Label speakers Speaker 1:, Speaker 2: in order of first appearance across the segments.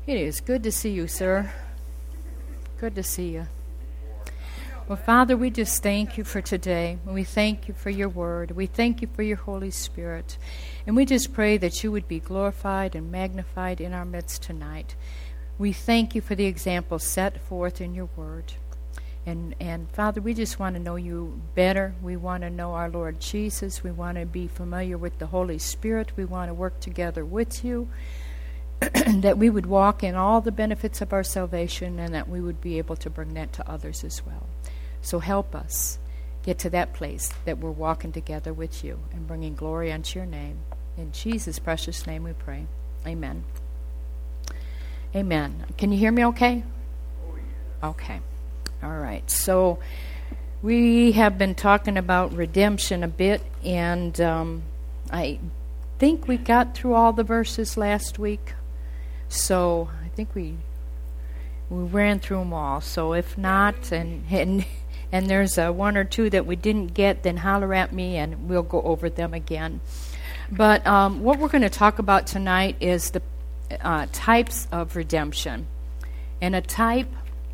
Speaker 1: It is good to see you, sir. Good to see you. Well, Father, we just thank you for today. We thank you for your word. We thank you for your Holy Spirit. And we just pray that you would be glorified and magnified in our midst tonight. We thank you for the example set forth in your word. And Father, we just want to know you better. We want to know our Lord Jesus. We want to be familiar with the Holy Spirit. We want to work together with you. That we would walk in all the benefits of our salvation, and that we would be able to bring that to others as well. So help us get to that place that we're walking together with you and bringing glory unto your name. In Jesus' precious name we pray. Amen. Amen. Can you hear me okay? Okay. All right. So we have been talking about redemption a bit, and I think we got through all the verses last week. So I think we ran through them all. So if not, and there's one or two that we didn't get, then holler at me and we'll go over them again. But what we're going to talk about tonight is the types of redemption. And a type,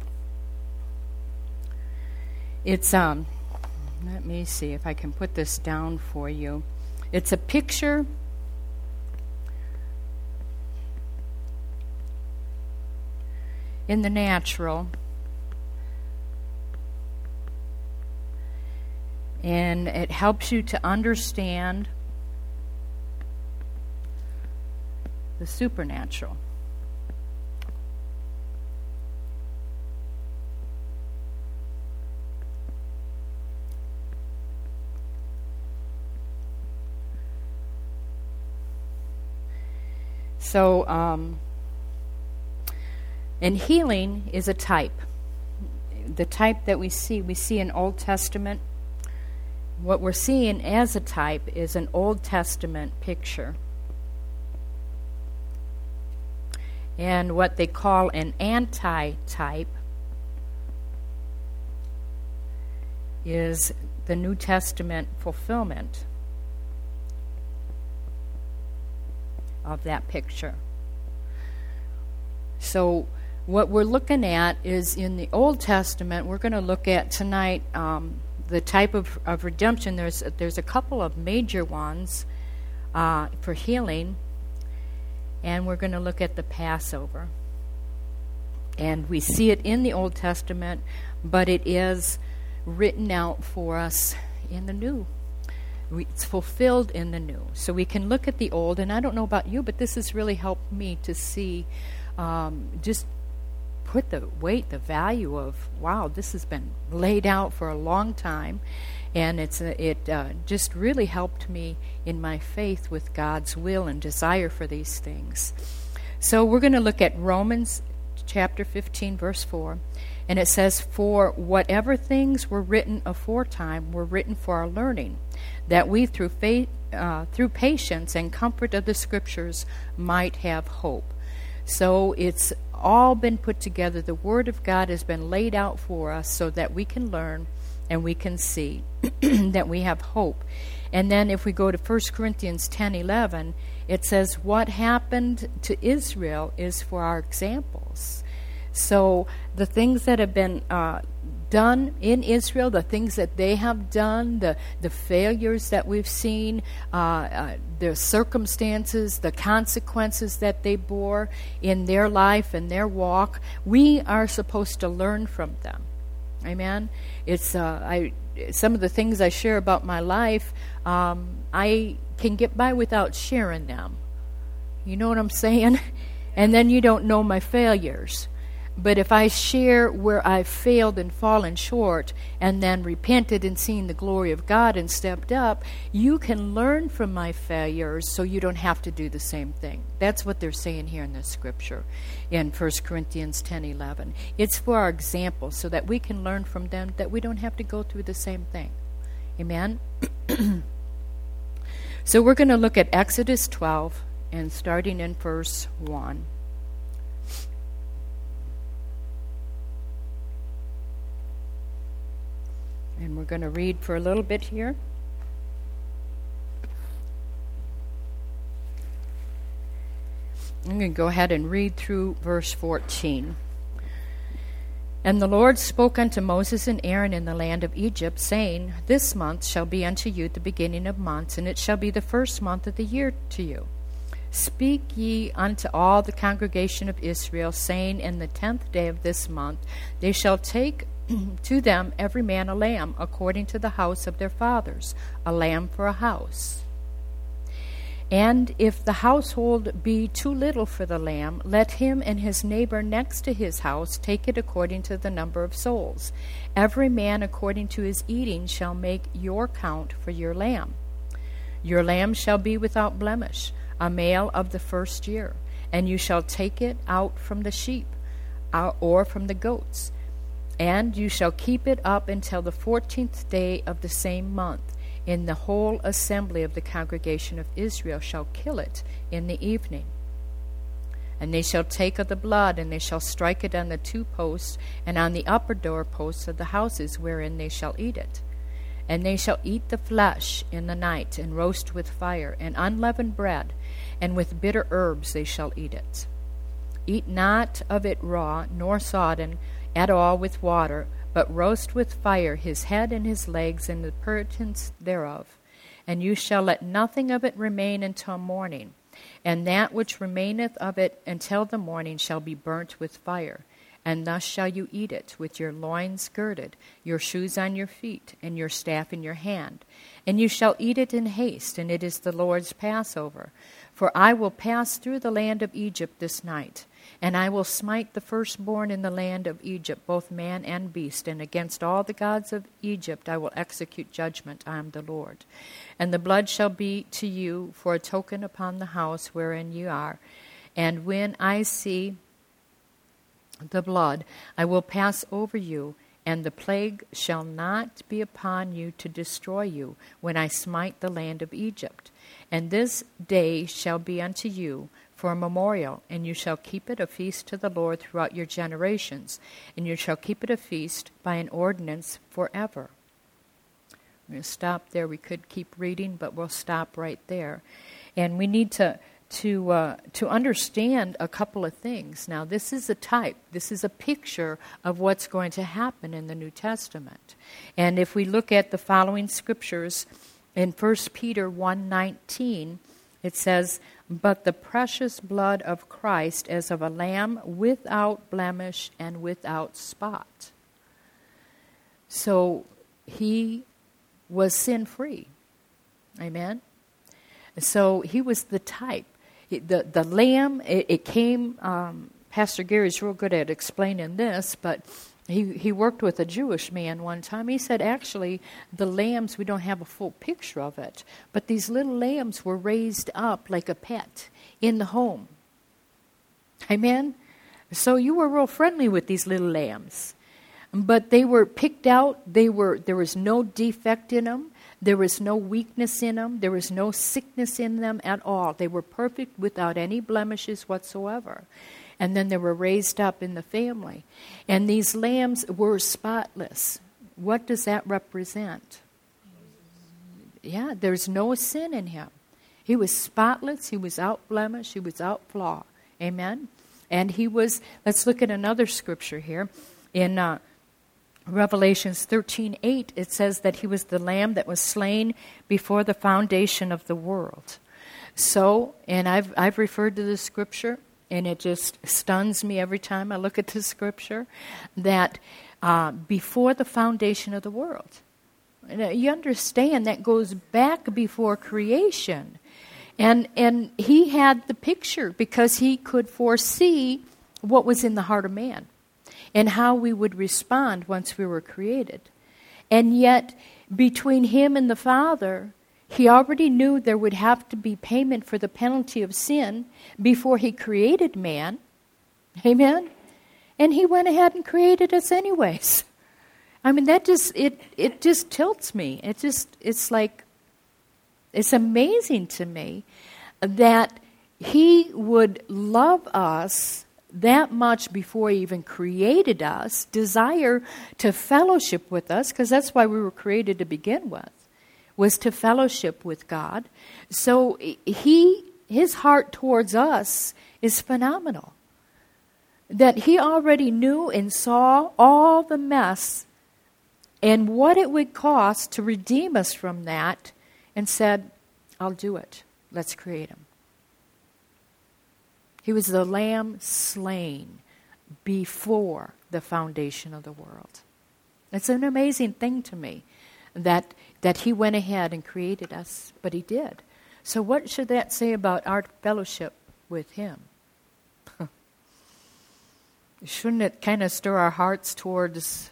Speaker 1: it's, let me see if I can put this down for you. It's a picture in the natural, and it helps you to understand the supernatural. So, and healing is a type. The type that we see in Old Testament. What we're seeing as a type is an Old Testament picture. And what they call an anti-type is the New Testament fulfillment of that picture. So what we're looking at is in the Old Testament, we're going to look at tonight the type of redemption. There's a couple of major ones for healing, and we're going to look at the Passover. And we see it in the Old Testament, but it is written out for us in the New. It's fulfilled in the New. So we can look at the Old, and I don't know about you, but this has really helped me to see, just put the weight, the value of, wow, this has been laid out for a long time, and it just really helped me in my faith with God's will and desire for these things. So we're going to look at Romans chapter 15, verse 4, and it says, "For whatever things were written aforetime were written for our learning, that we through faith, through patience and comfort of the Scriptures might have hope." So it's all been put together. The Word of God has been laid out for us so that we can learn and we can see that we have hope. And then if we go to 1 Corinthians 10:11, it says what happened to Israel is for our examples. So the things that have been done in Israel, the things that they have done, the failures that we've seen, the circumstances, the consequences that they bore in their life and their walk, we are supposed to learn from them. Amen? It's some of the things I share about my life, I can get by without sharing them. You know what I'm saying? And then you don't know my failures. But if I share where I've failed and fallen short and then repented and seen the glory of God and stepped up, you can learn from my failures so you don't have to do the same thing. That's what they're saying here in this scripture in 1 Corinthians 10:11. It's for our example so that we can learn from them, that we don't have to go through the same thing. Amen? So we're going to look at Exodus 12 and starting in verse 1. And we're going to read for a little bit here. I'm going to go ahead and read through verse 14. And the Lord spoke unto Moses and Aaron in the land of Egypt, saying, This month shall be unto you the beginning of months, and it shall be the first month of the year to you. Speak ye unto all the congregation of Israel, saying, In the 10th day of this month they shall take to them every man a lamb, according to the house of their fathers, a lamb for a house. And if the household be too little for the lamb, let him and his neighbor next to his house take it according to the number of souls. Every man according to his eating shall make your count for your lamb. Your lamb shall be without blemish, a male of the first year, and you shall take it out from the sheep or from the goats. And you shall keep it up until the 14th day of the same month. In the whole assembly of the congregation of Israel shall kill it in the evening. And they shall take of the blood, and they shall strike it on the two posts, and on the upper door posts of the houses wherein they shall eat it. And they shall eat the flesh in the night, and roast with fire, and unleavened bread, and with bitter herbs they shall eat it. Eat not of it raw, nor sodden at all with water, but roast with fire his head and his legs and the purtenance thereof. And you shall let nothing of it remain until morning. And that which remaineth of it until the morning shall be burnt with fire. And thus shall you eat it, with your loins girded, your shoes on your feet, and your staff in your hand. And you shall eat it in haste, and it is the Lord's Passover. For I will pass through the land of Egypt this night, and I will smite the firstborn in the land of Egypt, both man and beast, and against all the gods of Egypt I will execute judgment. I am the Lord. And the blood shall be to you for a token upon the house wherein you are. And when I see the blood, I will pass over you, and the plague shall not be upon you to destroy you when I smite the land of Egypt. And this day shall be unto you for a memorial, and you shall keep it a feast to the Lord throughout your generations, and you shall keep it a feast by an ordinance forever. I'm going to stop there. We could keep reading, but we'll stop right there. And we need to understand a couple of things. Now, this is a type. This is a picture of what's going to happen in the New Testament. And if we look at the following scriptures in 1 Peter 1:19, it says, But the precious blood of Christ as of a lamb without blemish and without spot. So he was sin-free. Amen? So he was the type. The lamb, it came, Pastor Gary's real good at explaining this, but he worked with a Jewish man one time. He said, actually, the lambs, we don't have a full picture of it, but these little lambs were raised up like a pet in the home. Amen? So you were real friendly with these little lambs. But they were picked out. There was no defect in them. There was no weakness in them. There was no sickness in them at all. They were perfect without any blemishes whatsoever. And then they were raised up in the family. And these lambs were spotless. What does that represent? Yeah, there's no sin in him. He was spotless. He was without blemish. He was without flaw. Amen? And he was, let's look at another scripture here. In Revelations 13:8, it says that he was the lamb that was slain before the foundation of the world. So, and I've referred to this scripture, and it just stuns me every time I look at this scripture, that before the foundation of the world. And you understand that goes back before creation. And he had the picture because he could foresee what was in the heart of man and how we would respond once we were created. And yet, between him and the Father, he already knew there would have to be payment for the penalty of sin before he created man. Amen? And he went ahead and created us anyways. I mean, that just, it just tilts me. It's like, it's amazing to me that he would love us that much before he even created us, desire to fellowship with us, because that's why we were created to begin with, was to fellowship with God. So he his heart towards us is phenomenal. That he already knew and saw all the mess and what it would cost to redeem us from that, and said, I'll do it. Let's create him. He was the lamb slain before the foundation of the world. It's an amazing thing to me that he went ahead and created us, but he did. So what should that say about our fellowship with him? Shouldn't it kind of stir our hearts towards,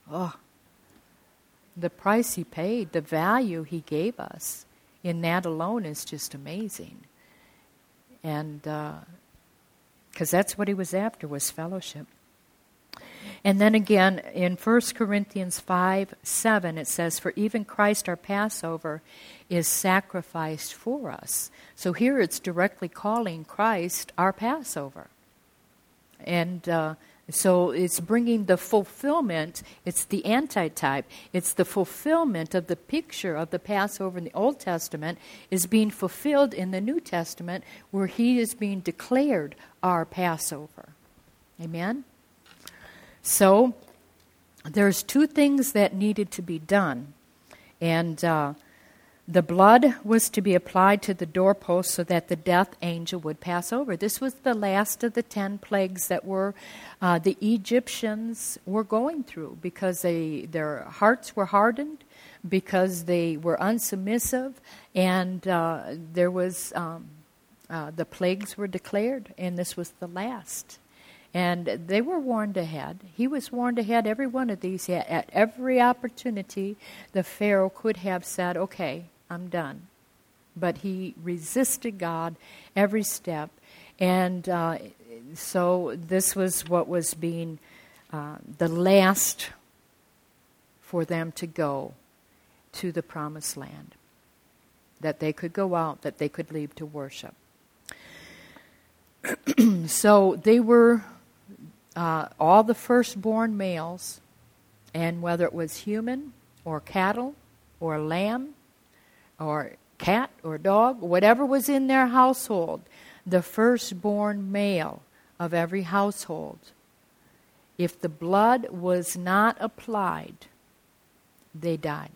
Speaker 1: the price he paid, the value he gave us? In that alone is just amazing. And because that's what he was after, was fellowship. And then again, in 1 Corinthians 5:7, it says, for even Christ our Passover is sacrificed for us. So here it's directly calling Christ our Passover. And so it's bringing the fulfillment, it's the antitype, it's the fulfillment of the picture of the Passover in the Old Testament is being fulfilled in the New Testament, where he is being declared our Passover. Amen? So there's two things that needed to be done. And the blood was to be applied to the doorpost so that the death angel would pass over. This was the last of the 10 plagues that were the Egyptians were going through, because their hearts were hardened, because they were unsubmissive, and there was the plagues were declared, and this was the last. And they were warned ahead. He was warned ahead, every one of these. At every opportunity, the Pharaoh could have said, okay, I'm done. But he resisted God every step. And so this was what was being the last for them to go to the promised land. That they could go out, that they could leave to worship. So they were all the firstborn males, and whether it was human or cattle or lamb or cat or dog, whatever was in their household, the firstborn male of every household, if the blood was not applied, they died.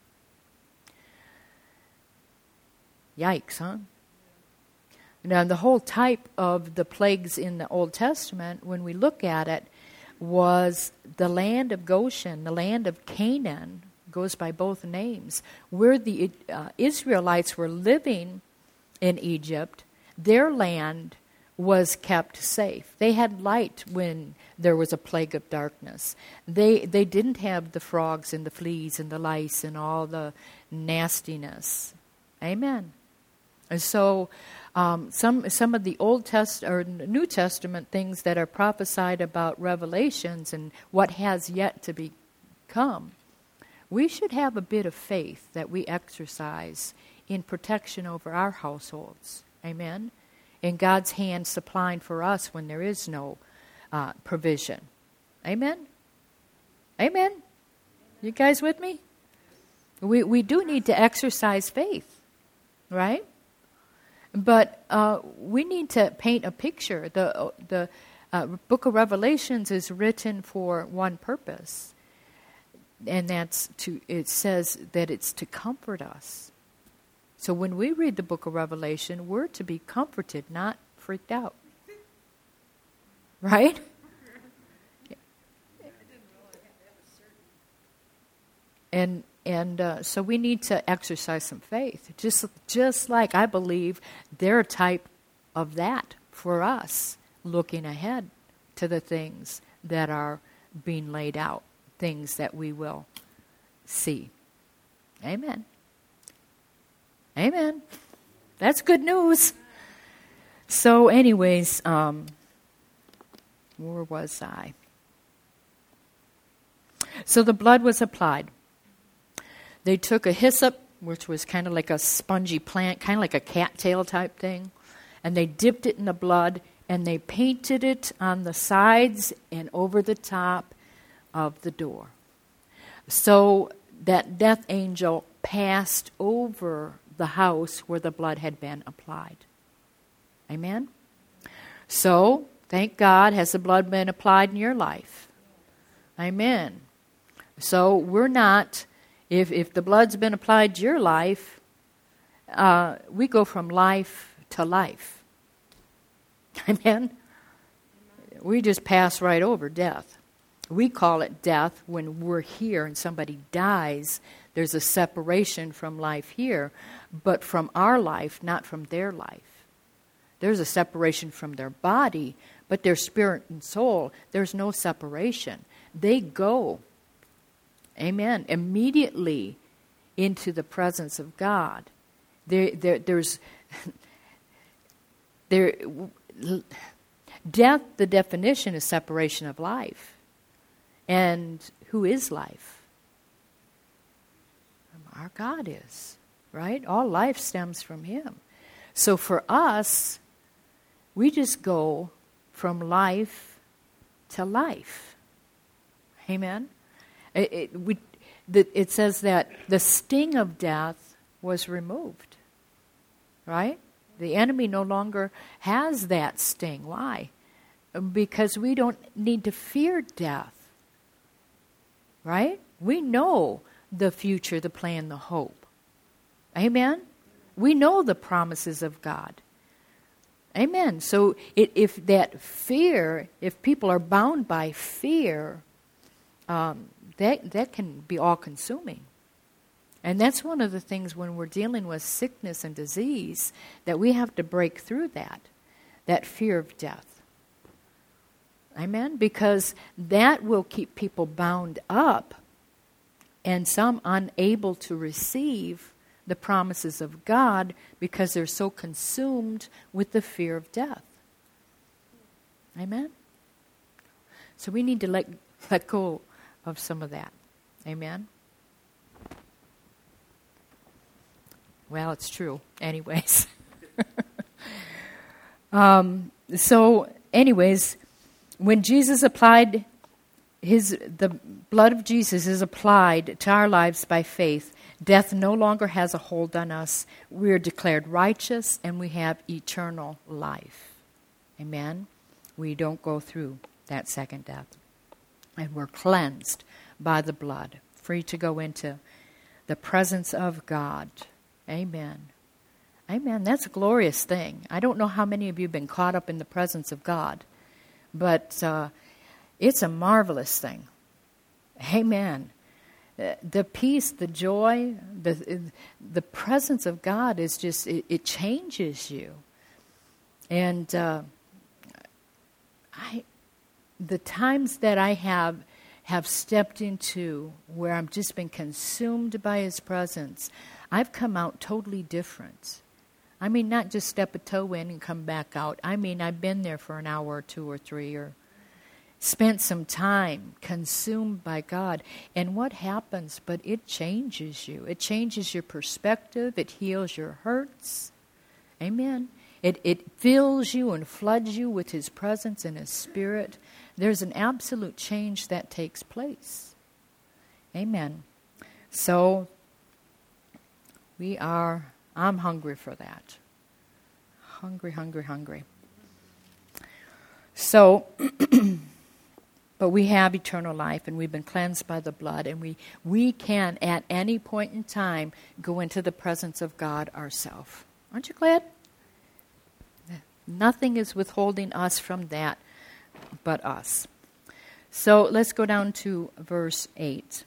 Speaker 1: Yikes, huh? Now, the whole type of the plagues in the Old Testament, when we look at it, was the land of Goshen, the land of Canaan, goes by both names, where the Israelites were living in Egypt. Their land was kept safe. They had light when there was a plague of darkness. They didn't have the frogs and the fleas and the lice and all the nastiness. Amen. And so some of the Old Testament or New Testament things that are prophesied about Revelations and what has yet to become, we should have a bit of faith that we exercise in protection over our households. Amen? And God's hand supplying for us when there is no provision. Amen? Amen? You guys with me? We do need to exercise faith, right? But we need to paint a picture. The book of Revelations is written for one purpose, and it says that it's to comfort us. So when we read the book of Revelation, we're to be comforted, not freaked out. Right? And so we need to exercise some faith. Just like I believe they're a type of that for us, looking ahead to the things that are being laid out, things that we will see. Amen. Amen. That's good news. So anyways, where was I? So the blood was applied. They took a hyssop, which was kind of like a spongy plant, kind of like a cattail type thing, and they dipped it in the blood, and they painted it on the sides and over the top of the door. So that death angel passed over the house where the blood had been applied. Amen? So, thank God, has the blood been applied in your life? Amen. So, we're not, if the blood's been applied to your life, we go from life to life. Amen? We just pass right over death. We call it death when we're here and somebody dies. There's a separation from life here, but from our life, not from their life. There's a separation from their body, but their spirit and soul, there's no separation. They go, amen, immediately into the presence of God. There's death, the definition is separation of life. And who is life? Our God is, right? All life stems from Him. So for us, we just go from life to life. Amen? It says that the sting of death was removed, right? The enemy no longer has that sting. Why? Because we don't need to fear death, right? We know the future, the plan, the hope. Amen? We know the promises of God. Amen. So if that fear, if people are bound by fear, that can be all-consuming. And that's one of the things when we're dealing with sickness and disease, that we have to break through that fear of death. Amen? Because that will keep people bound up and some unable to receive the promises of God because they're so consumed with the fear of death. Amen? So we need to let go of some of that. Amen? Well, it's true. Anyways. Anyways, when Jesus applied the blood of Jesus is applied to our lives by faith, death no longer has a hold on us. We are declared righteous and we have eternal life. Amen? We don't go through that second death. And we're cleansed by the blood, free to go into the presence of God. Amen. Amen. That's a glorious thing. I don't know how many of you have been caught up in the presence of God, but it's a marvelous thing. Amen. The peace, the joy, the presence of God is just, it changes you. And the times that I have stepped into where I've just been consumed by His presence, I've come out totally different. I mean, not just step a toe in and come back out. I mean, I've been there for an hour or two or three or spent some time consumed by God. And what happens? But it changes you. It changes your perspective. It heals your hurts. Amen. It fills you and floods you with His presence and His Spirit. There's an absolute change that takes place. Amen. So, I'm hungry for that. Hungry, hungry, hungry. So, but we have eternal life and we've been cleansed by the blood, and we can at any point in time go into the presence of God ourselves. Aren't you glad? Nothing is withholding us from that but us. So let's go down to verse 8.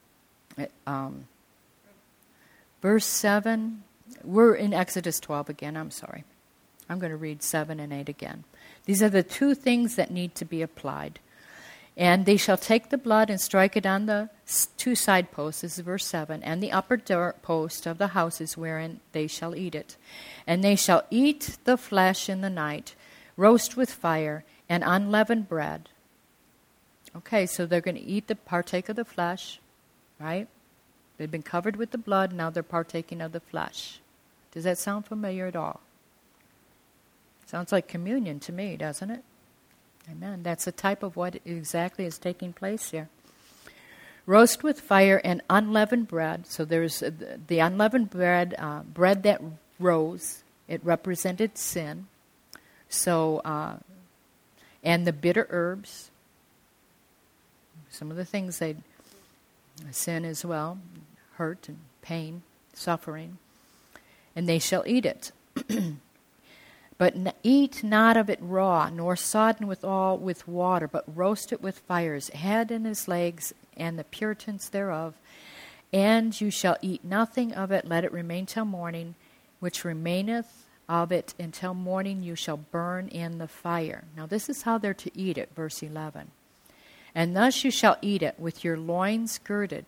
Speaker 1: Verse 7, we're in Exodus 12 again, I'm sorry. I'm going to read 7 and 8 again. These are the two things that need to be applied. And they shall take the blood and strike it on the two side posts, this is verse 7, and the upper door post of the houses wherein they shall eat it. And they shall eat the flesh in the night, roast with fire, and unleavened bread. Okay, so they're going to partake of the flesh, right? They've been covered with the blood, now they're partaking of the flesh. Does that sound familiar at all? Sounds like communion to me, doesn't it? Amen. That's a type of what exactly is taking place here. Roast with fire and unleavened bread. So there's the unleavened bread, bread that rose. It represented sin. So, and the bitter herbs, some of the things they sin as well, hurt and pain, suffering, and they shall eat it. But eat not of it raw, nor sodden withal with water, but roast it with fires, head and his legs, and the puritans thereof. And you shall eat nothing of it, let it remain till morning, which remaineth of it until morning you shall burn in the fire. Now this is how they're to eat it, verse 11. And thus you shall eat it, with your loins girded.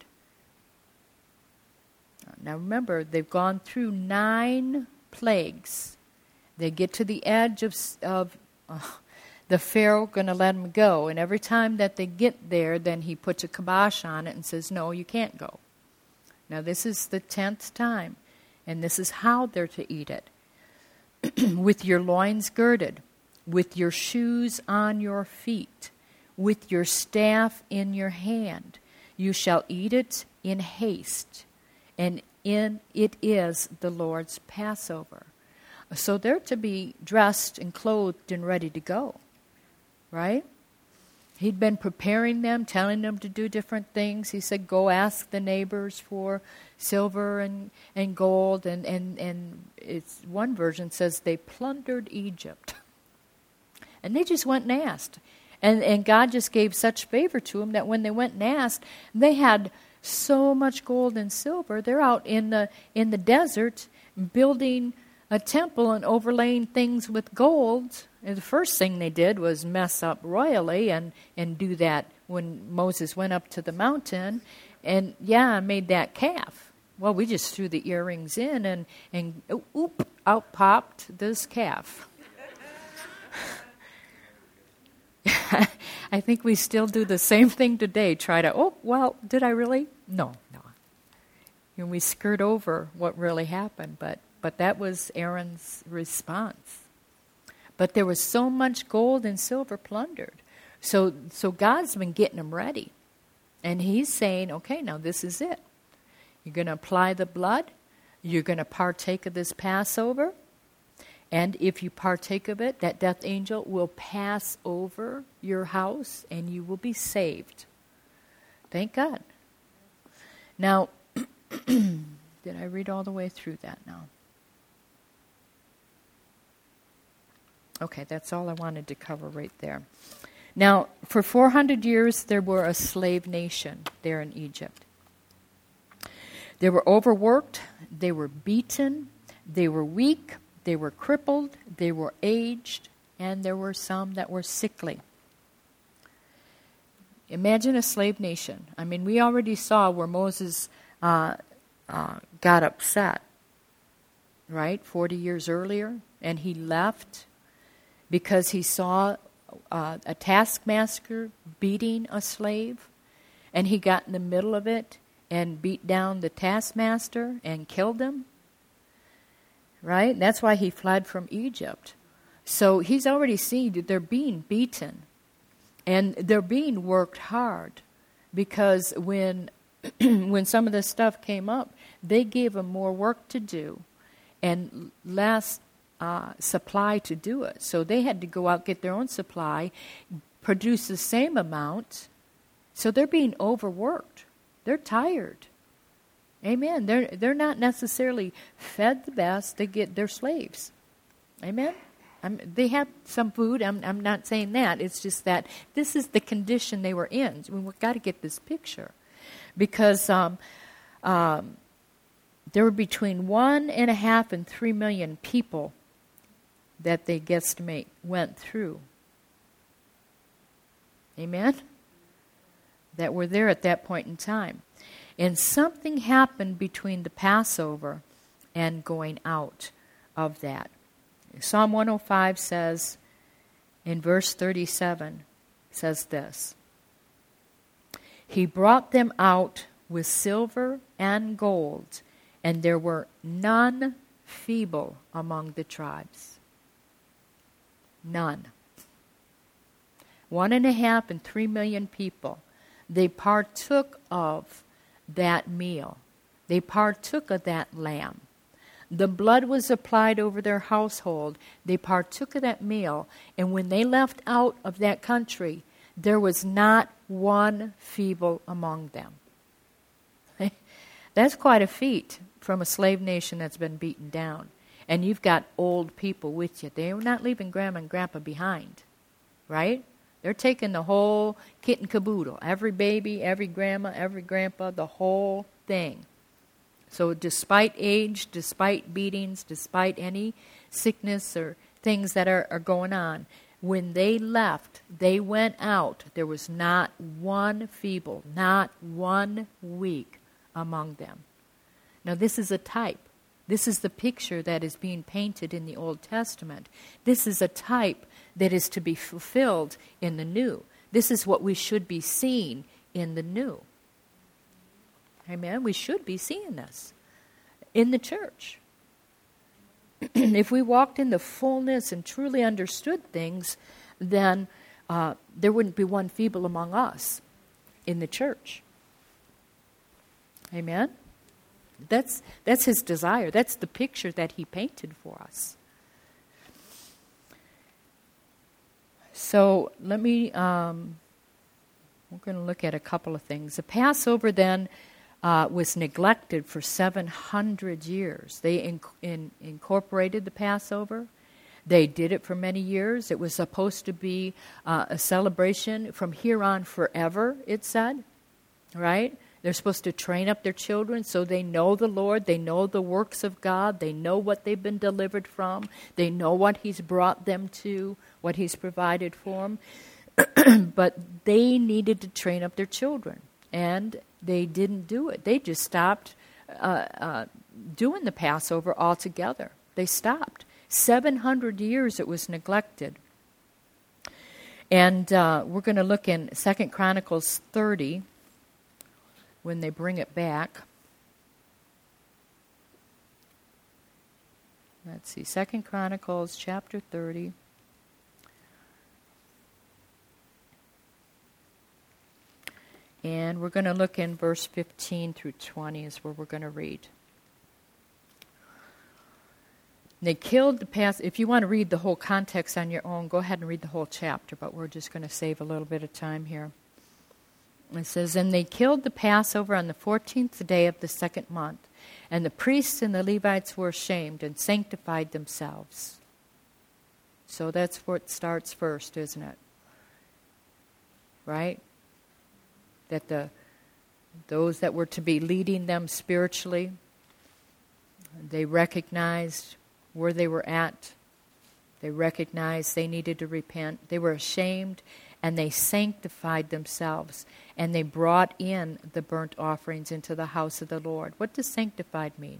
Speaker 1: Now remember, they've gone through 9 plagues. They get to the edge of the Pharaoh going to let them go. And every time that they get there, then he puts a kibosh on it and says, no, you can't go. Now this is the 10th time. And this is how they're to eat it. With your loins girded, with your shoes on your feet, with your staff in your hand. You shall eat it in haste. And it is the Lord's Passover. So they're to be dressed and clothed and ready to go, right? He'd been preparing them, telling them to do different things. He said, go ask the neighbors for silver and gold. And it's one version says they plundered Egypt. And they just went and asked. And God just gave such favor to them that when they went and asked, they had so much gold and silver. They're out in the desert building a temple and overlaying things with gold. And the first thing they did was mess up royally and do that when Moses went up to the mountain and made that calf. Well, we just threw the earrings in and out popped this calf. I think we still do the same thing today. Try to, did I really? No. And we skirt over what really happened, but that was Aaron's response. But there was so much gold and silver plundered. So God's been getting them ready. And he's saying, okay, now this is it. You're going to apply the blood. You're going to partake of this Passover. And if you partake of it, that death angel will pass over your house and you will be saved. Thank God. Now, did I read all the way through that now? Okay, that's all I wanted to cover right there. Now, for 400 years, there were a slave nation there in Egypt. They were overworked, they were beaten, they were weak, they were crippled, they were aged, and there were some that were sickly. Imagine a slave nation. I mean, we already saw where Moses got upset, right, 40 years earlier, and he left because he saw a taskmaster beating a slave, and he got in the middle of it and beat down the taskmaster and killed him. Right? That's why he fled from Egypt. So he's already seen that they're being beaten, and they're being worked hard, because when some of this stuff came up, they gave them more work to do and less supply to do it. So they had to go out, get their own supply, produce the same amount. So they're being overworked. They're tired. Amen. They're not necessarily fed the best. They're slaves. Amen. They have some food. I'm not saying that. It's just that this is the condition they were in. We've got to get this picture, because there were between 1.5 and 3 million people that they guesstimate went through. Amen? That were there at that point in time. And something happened between the Passover and going out of that. Psalm 105 says, in verse 37, says this: He brought them out with silver and gold, and there were none feeble among the tribes. None. 1.5 and 3 million people. They partook of that meal. They partook of that lamb. The blood was applied over their household. They partook of that meal. And when they left out of that country, there was not one feeble among them. That's quite a feat from a slave nation that's been beaten down. And you've got old people with you. They're not leaving Grandma and Grandpa behind, right? They're taking the whole kit and caboodle. Every baby, every grandma, every grandpa, the whole thing. So despite age, despite beatings, despite any sickness or things that are going on, when they left, they went out. There was not one feeble, not one weak among them. Now this is a type. This is the picture that is being painted in the Old Testament. This is a type that is to be fulfilled in the New. This is what we should be seeing in the New. Amen? We should be seeing this in the church. If we walked in the fullness and truly understood things, then there wouldn't be one feeble among us in the church. Amen? That's his desire. That's the picture that he painted for us. So let me, we're going to look at a couple of things. The Passover then was neglected for 700 years. They incorporated the Passover. They did it for many years. It was supposed to be a celebration from here on forever, it said, right? They're supposed to train up their children so they know the Lord, they know the works of God, they know what they've been delivered from, they know what He's brought them to, what He's provided for them. But they needed to train up their children, and they didn't do it. They just stopped doing the Passover altogether. They stopped. 700 years it was neglected. And we're going to look in 2 Chronicles 30, when they bring it back. Let's see, 2 Chronicles chapter 30. And we're going to look in verse 15 through 20 is where we're going to read. They killed the Passover. If you want to read the whole context on your own, go ahead and read the whole chapter, but we're just going to save a little bit of time here. It says, and they killed the Passover on the 14th day of the second month, and the priests and the Levites were ashamed and sanctified themselves. So that's where it starts first, isn't it? Right? That those that were to be leading them spiritually, they recognized where they were at. They recognized they needed to repent. They were ashamed, and they sanctified themselves, and they brought in the burnt offerings into the house of the Lord. What does sanctified mean?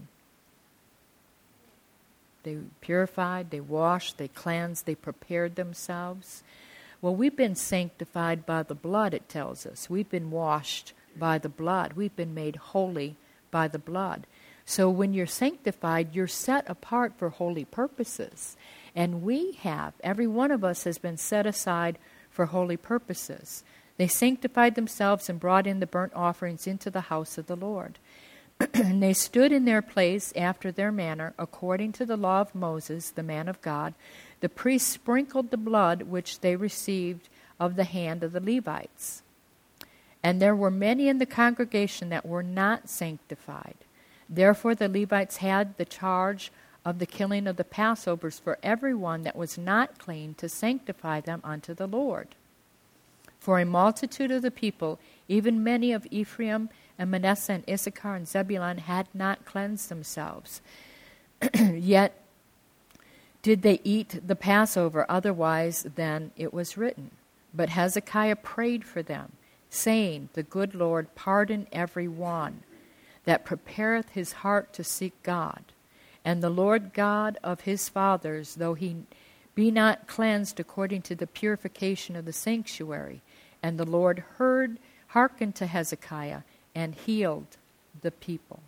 Speaker 1: They purified, they washed, they cleansed, they prepared themselves. Well, we've been sanctified by the blood, it tells us. We've been washed by the blood. We've been made holy by the blood. So when you're sanctified, you're set apart for holy purposes. And we have, every one of us has been set aside for holy purposes. They sanctified themselves and brought in the burnt offerings into the house of the Lord. And they stood in their place after their manner, according to the law of Moses, the man of God. The priests sprinkled the blood which they received of the hand of the Levites. And there were many in the congregation that were not sanctified. Therefore the Levites had the charge of the killing of the Passovers for everyone that was not clean, to sanctify them unto the Lord. For a multitude of the people, even many of Ephraim and Manasseh and Issachar and Zebulun, had not cleansed themselves. Yet did they eat the Passover, otherwise than it was written. But Hezekiah prayed for them, saying, the good Lord pardon every one that prepareth his heart to seek God. And the Lord God of his fathers, though he be not cleansed according to the purification of the sanctuary. And the Lord hearkened to Hezekiah, and healed the people.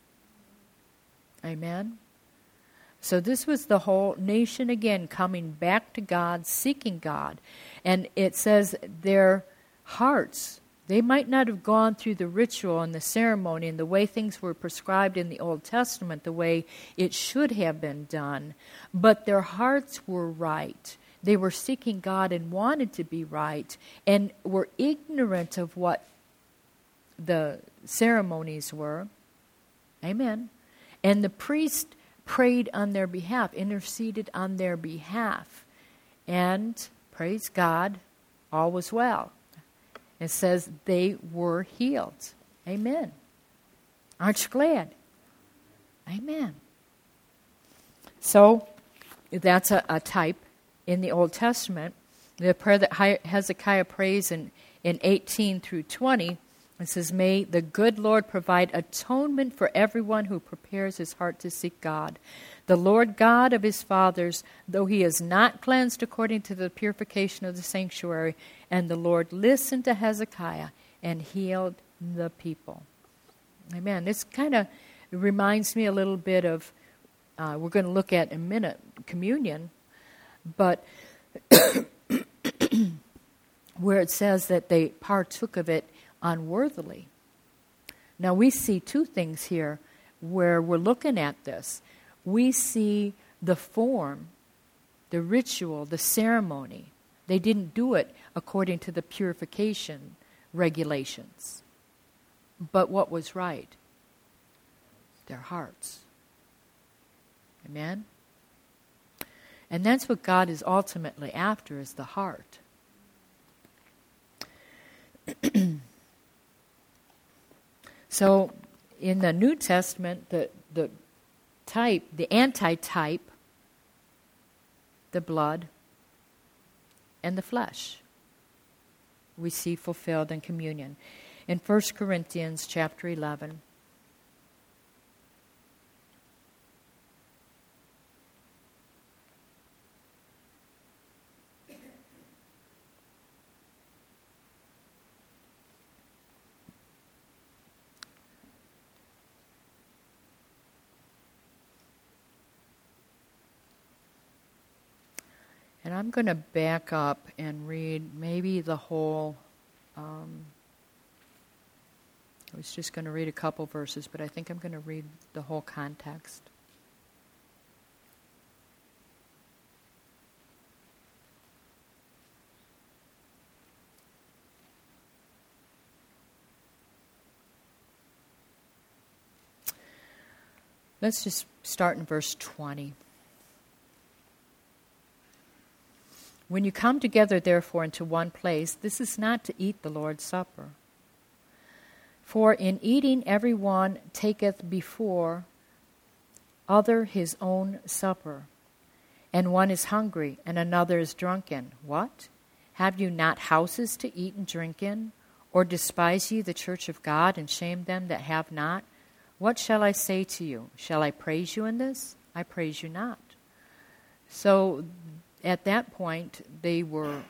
Speaker 1: Amen? So this was the whole nation again coming back to God, seeking God. And it says their hearts, They might not have gone through the ritual and the ceremony and the way things were prescribed in the Old Testament, the way it should have been done, but their hearts were right. They were seeking God and wanted to be right and were ignorant of what the ceremonies were. Amen. And the priest prayed on their behalf, interceded on their behalf. And, praise God, all was well. It says they were healed. Amen. Aren't you glad? Amen. So, that's a type in the Old Testament. The prayer that Hezekiah prays in 18 through 20, it says, "May the good Lord provide atonement for everyone who prepares his heart to seek God. The Lord God of his fathers, though he is not cleansed according to the purification of the sanctuary, and the Lord listened to Hezekiah and healed the people." Amen. This kind of reminds me a little bit of, we're going to look at in a minute, communion, but where it says that they partook of it unworthily. Now we see two things here where we're looking at this. We see the form, the ritual, the ceremony. They didn't do it according to the purification regulations. But what was right? Their hearts. Amen? And that's what God is ultimately after, is the heart. So, in the New Testament, the type, the antitype, the blood and the flesh, we see fulfilled in communion. In 1 Corinthians chapter 11, and I'm going to back up and read maybe the whole, I was just going to read a couple verses, but I think I'm going to read the whole context. Let's just start in verse 20. "When you come together, therefore, into one place, this is not to eat the Lord's Supper. For in eating every one taketh before other his own supper, and one is hungry, and another is drunken. What? Have you not houses to eat and drink in? Or despise ye the church of God, and shame them that have not? What shall I say to you? Shall I praise you in this? I praise you not." So at that point, they were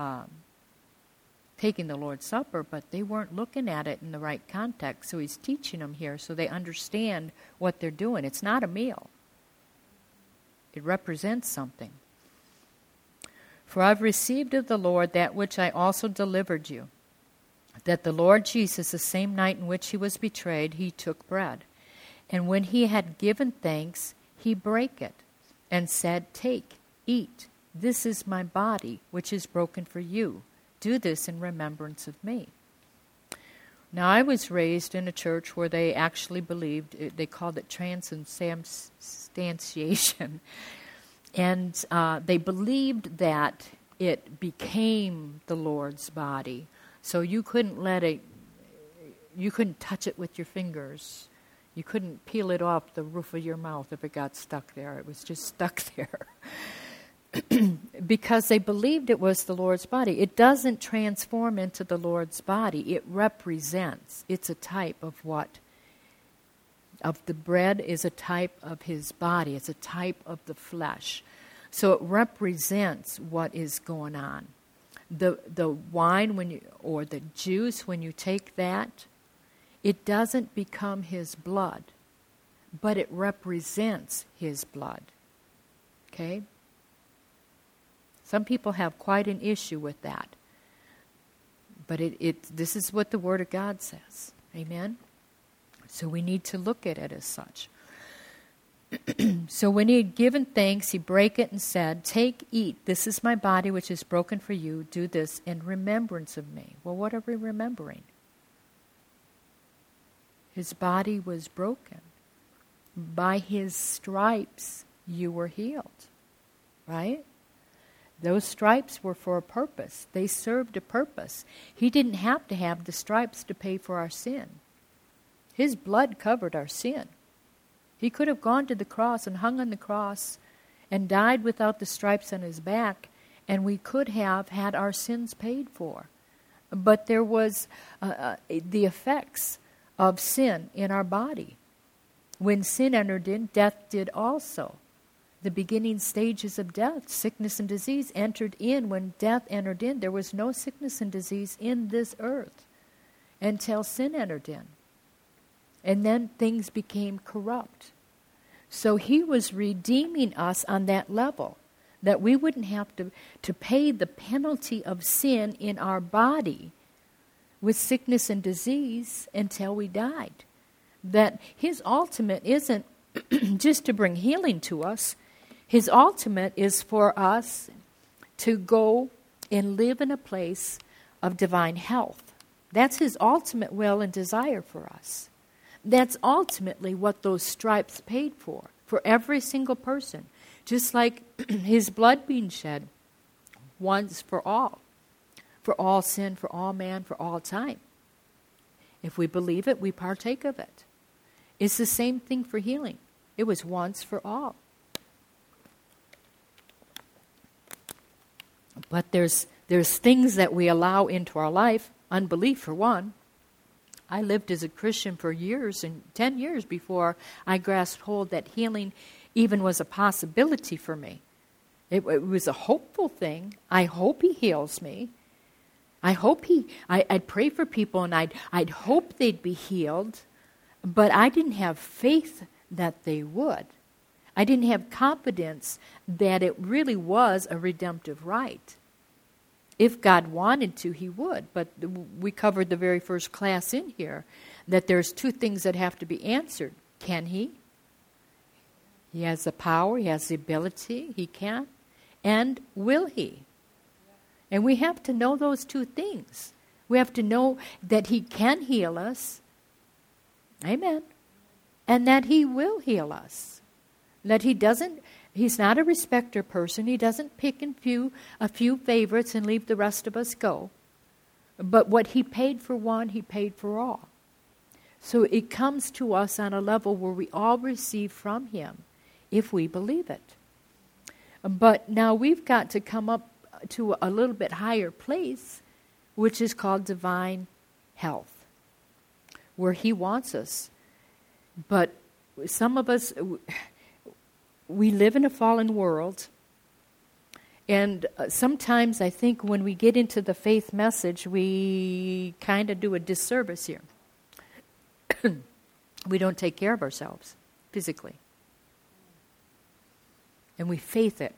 Speaker 1: taking the Lord's Supper, but they weren't looking at it in the right context. So he's teaching them here so they understand what they're doing. It's not a meal. It represents something. "For I've received of the Lord that which I also delivered you, that the Lord Jesus, the same night in which he was betrayed, he took bread. And when he had given thanks, he brake it, and said, Take, eat. This is my body, which is broken for you. Do this in remembrance of me." Now, I was raised in a church where they actually believed, they called it transubstantiation. And they believed that it became the Lord's body. So you couldn't you couldn't touch it with your fingers. You couldn't peel it off the roof of your mouth if it got stuck there. It was just stuck there. Because they believed it was the Lord's body. It doesn't transform into the Lord's body. It represents. It's a type of what? Of the bread is a type of his body. It's a type of the flesh. So it represents what is going on. The wine or the juice, when you take that, it doesn't become his blood, but it represents his blood. Okay? Some people have quite an issue with that. But this is what the Word of God says. Amen? So we need to look at it as such. So when he had given thanks, he brake it and said, "Take, eat. This is my body which is broken for you. Do this in remembrance of me." Well, what are we remembering? His body was broken. By his stripes you were healed. Right? Those stripes were for a purpose. They served a purpose. He didn't have to have the stripes to pay for our sin. His blood covered our sin. He could have gone to the cross and hung on the cross and died without the stripes on his back, and we could have had our sins paid for. But there was the effects of sin in our body. When sin entered in, death did also. The beginning stages of death, sickness and disease, entered in. When death entered in, there was no sickness and disease in this earth until sin entered in. And then things became corrupt. So he was redeeming us on that level, that we wouldn't have to pay the penalty of sin in our body with sickness and disease until we died. That his ultimate isn't just to bring healing to us. His ultimate is for us to go and live in a place of divine health. That's his ultimate will and desire for us. That's ultimately what those stripes paid for every single person. Just like his blood being shed once for all sin, for all man, for all time. If we believe it, we partake of it. It's the same thing for healing. It was once for all. But there's things that we allow into our life, unbelief for one. I lived as a Christian for years, and 10 years before I grasped hold that healing even was a possibility for me. It was a hopeful thing. I hope he heals me. I'd pray for people and I'd hope they'd be healed, but I didn't have faith that they would. I didn't have confidence that it really was a redemptive right. If God wanted to, he would. But we covered the very first class in here that there's two things that have to be answered. Can he? He has the power, he has the ability, he can. And will he? And we have to know those two things. We have to know that he can heal us. Amen. And that he will heal us. That he's not a respecter person. He doesn't pick and a few favorites and leave the rest of us go. But what he paid for one, he paid for all. So it comes to us on a level where we all receive from him if we believe it. But now we've got to come up to a little bit higher place, which is called divine health, where he wants us. But some of us, we live in a fallen world, and sometimes I think when we get into the faith message, we kind of do a disservice here. We don't take care of ourselves physically. And we faith it.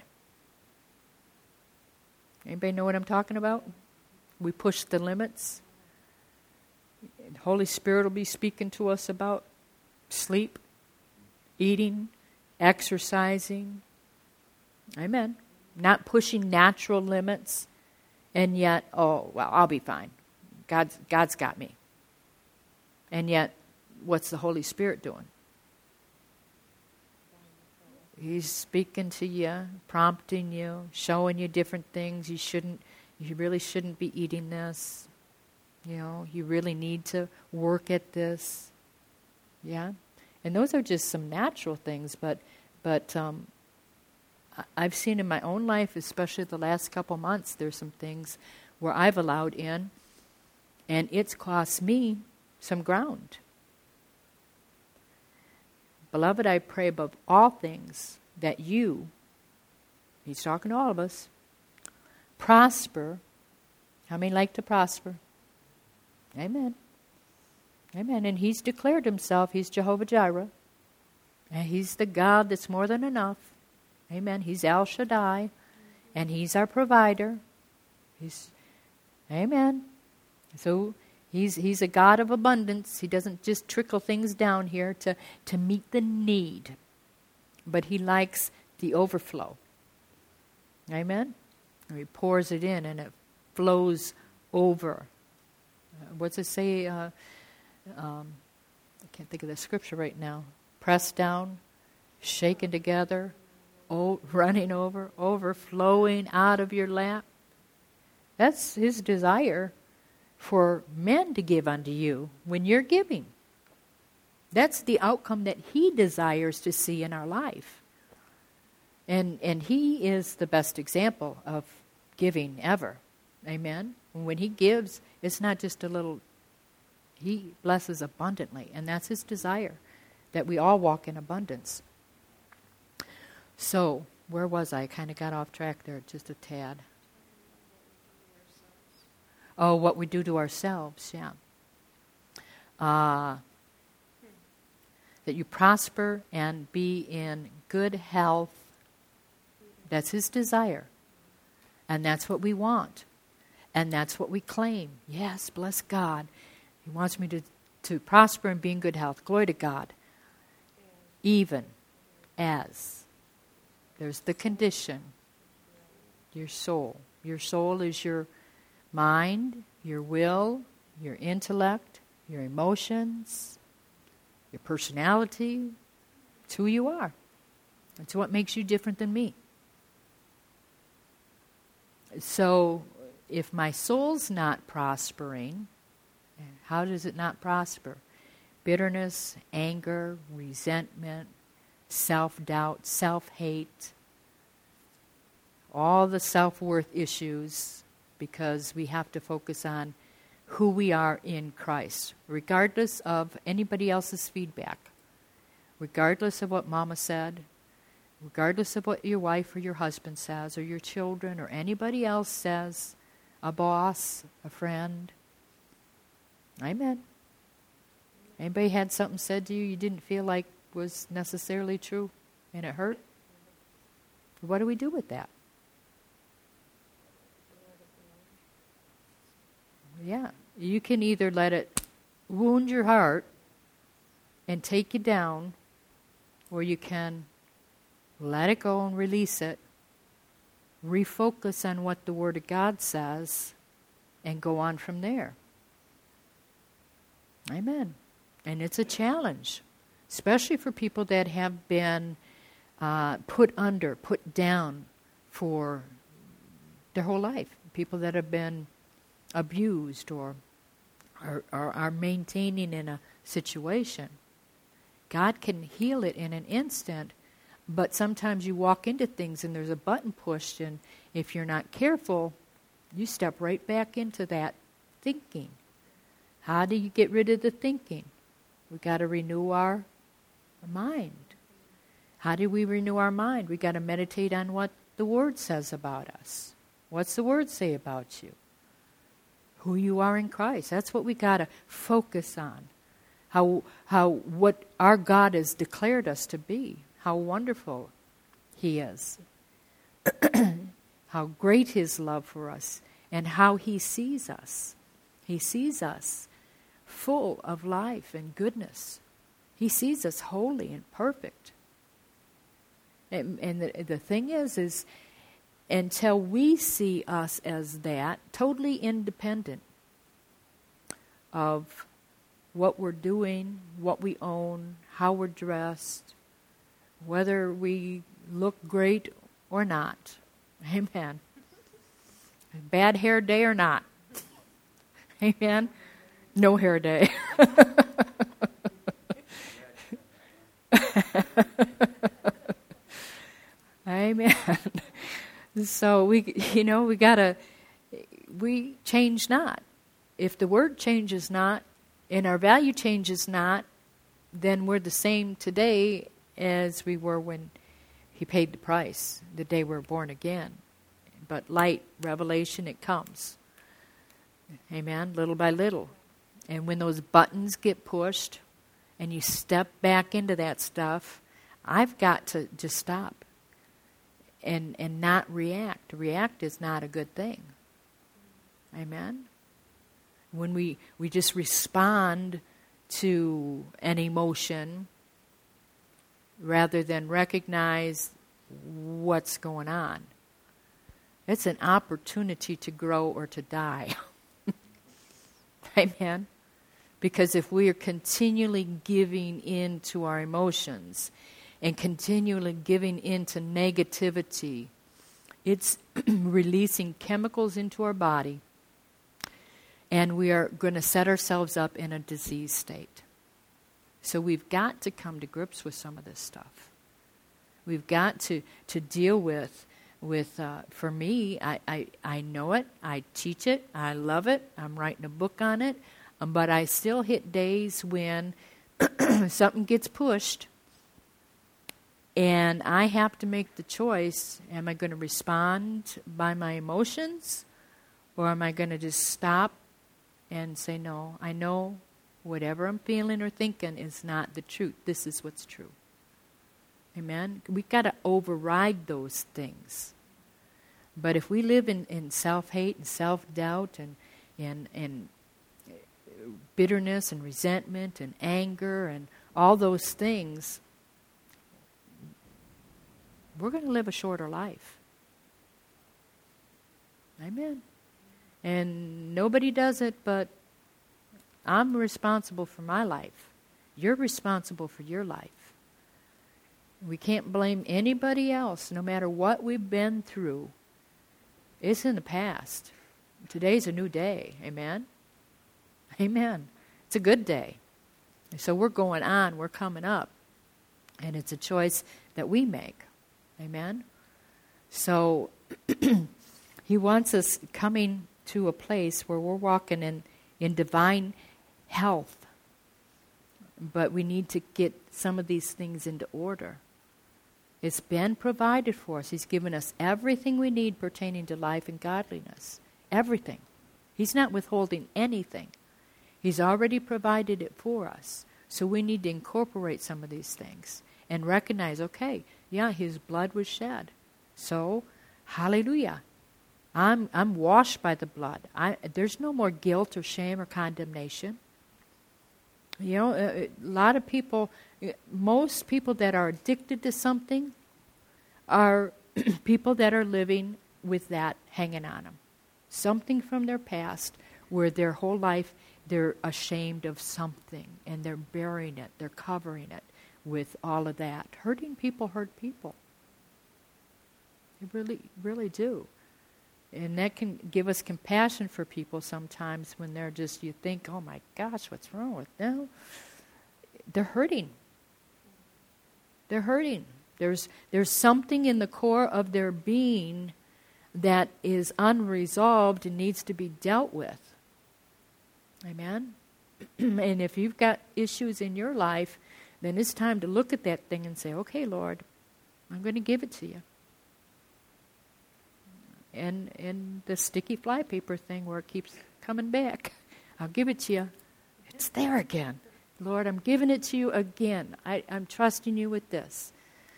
Speaker 1: Anybody know what I'm talking about? We push the limits. The Holy Spirit will be speaking to us about sleep, eating, exercising. Amen. Not pushing natural limits, and yet, I'll be fine. God's got me. And yet, what's the Holy Spirit doing? He's speaking to you, prompting you, showing you different things. You really shouldn't be eating this. You really need to work at this. Yeah? And those are just some natural things, but I've seen in my own life, especially the last couple months, there's some things where I've allowed in, and it's cost me some ground. Beloved, I pray above all things that you, he's talking to all of us, prosper. How many like to prosper? Amen. Amen. And he's declared himself, he's Jehovah Jireh. And he's the God that's more than enough. Amen. He's El Shaddai. And he's our provider. Amen. So he's a God of abundance. He doesn't just trickle things down here to meet the need, but he likes the overflow. Amen? He pours it in and it flows over. What's it say? I can't think of the scripture right now. Pressed down, shaken together, running over, overflowing out of your lap. That's his desire for men to give unto you when you're giving. That's the outcome that he desires to see in our life. And he is the best example of giving ever. Amen? When he gives, it's not just a little, he blesses abundantly. And that's his desire, that we all walk in abundance. So, where was I? I kind of got off track there just a tad. Oh, what we do to ourselves, yeah. That you prosper and be in good health. That's his desire. And that's what we want. And that's what we claim. Yes, bless God. He wants me to prosper and be in good health. Glory to God. Even as. There's the condition. Your soul. Your soul is your mind, your will, your intellect, your emotions, your personality. It's who you are. It's what makes you different than me. So, if my soul's not prospering, how does it not prosper? Bitterness, anger, resentment, self-doubt, self-hate, all the self-worth issues, because we have to focus on who we are in Christ, regardless of anybody else's feedback, regardless of what Mama said, regardless of what your wife or your husband says, or your children, or anybody else says, a boss, a friend. Amen. Anybody had something said to you you didn't feel like was necessarily true, and it hurt? What do we do with that? Yeah, you can either let it wound your heart and take you down, or you can let it go and release it, refocus on what the Word of God says, and go on from there. Amen. And it's a challenge, especially for people that have been put down for their whole life. People that have been abused or are maintaining in a situation. God can heal it in an instant, but sometimes you walk into things and there's a button pushed, and if you're not careful, you step right back into that thinking. How do you get rid of the thinking? We've got to renew our mind. How do we renew our mind? We've got to meditate on what the Word says about us. What's the Word say about you? Who you are in Christ. That's what we got to focus on. How what our God has declared us to be. How wonderful He is. How great His love for us, and how He sees us. He sees us full of life and goodness. He sees us holy and perfect. And the thing is until we see us as that, totally independent of what we're doing, what we own, how we're dressed, whether we look great or not. Amen. Bad hair day or not. Amen. No hair day. Amen. So we change not. If the Word changes not, and our value changes not, then we're the same today as we were when He paid the price, the day we were born again. But light, revelation, it comes. Amen, little by little. And when those buttons get pushed and you step back into that stuff, I've got to just stop and not react. React is not a good thing. Amen? when we just respond to an emotion rather than recognize what's going on. It's an opportunity to grow or to die. Amen? Because if we are continually giving in to our emotions and continually giving in to negativity, it's releasing chemicals into our body, and we are going to set ourselves up in a disease state. So we've got to come to grips with some of this stuff. We've got to deal with for me, I know it, I teach it, I love it, I'm writing a book on it, but I still hit days when something gets pushed and I have to make the choice, am I going to respond by my emotions, or am I going to just stop and say, no, I know whatever I'm feeling or thinking is not the truth. This is what's true. Amen? We've got to override those things. But if we live in self-hate and self-doubt and bitterness and resentment and anger and all those things, we're going to live a shorter life. Amen? And nobody does it, but I'm responsible for my life. You're responsible for your life. We can't blame anybody else, no matter what we've been through. It's in the past. Today's a new day. Amen? Amen. It's a good day. So we're going on. We're coming up. And it's a choice that we make. Amen? So He wants us coming to a place where we're walking in divine health. But we need to get some of these things into order. It's been provided for us. He's given us everything we need pertaining to life and godliness. Everything. He's not withholding anything. He's already provided it for us. So we need to incorporate some of these things and recognize, okay, yeah, His blood was shed. So, hallelujah. I'm washed by the blood. There's no more guilt or shame or condemnation. You know, a lot of people, most people that are addicted to something are people that are living with that hanging on them. Something from their past where their whole life they're ashamed of something and they're burying it, they're covering it with all of that. Hurting people hurt people. They really, really do. And that can give us compassion for people sometimes when they're just, you think, oh my gosh, what's wrong with them? They're hurting. They're hurting. There's something in the core of their being that is unresolved and needs to be dealt with. Amen? And if you've got issues in your life, then it's time to look at that thing and say, okay, Lord, I'm going to give it to you. And the sticky flypaper thing where it keeps coming back, I'll give it to you. It's there again. Lord, I'm giving it to you again. I'm trusting you with this.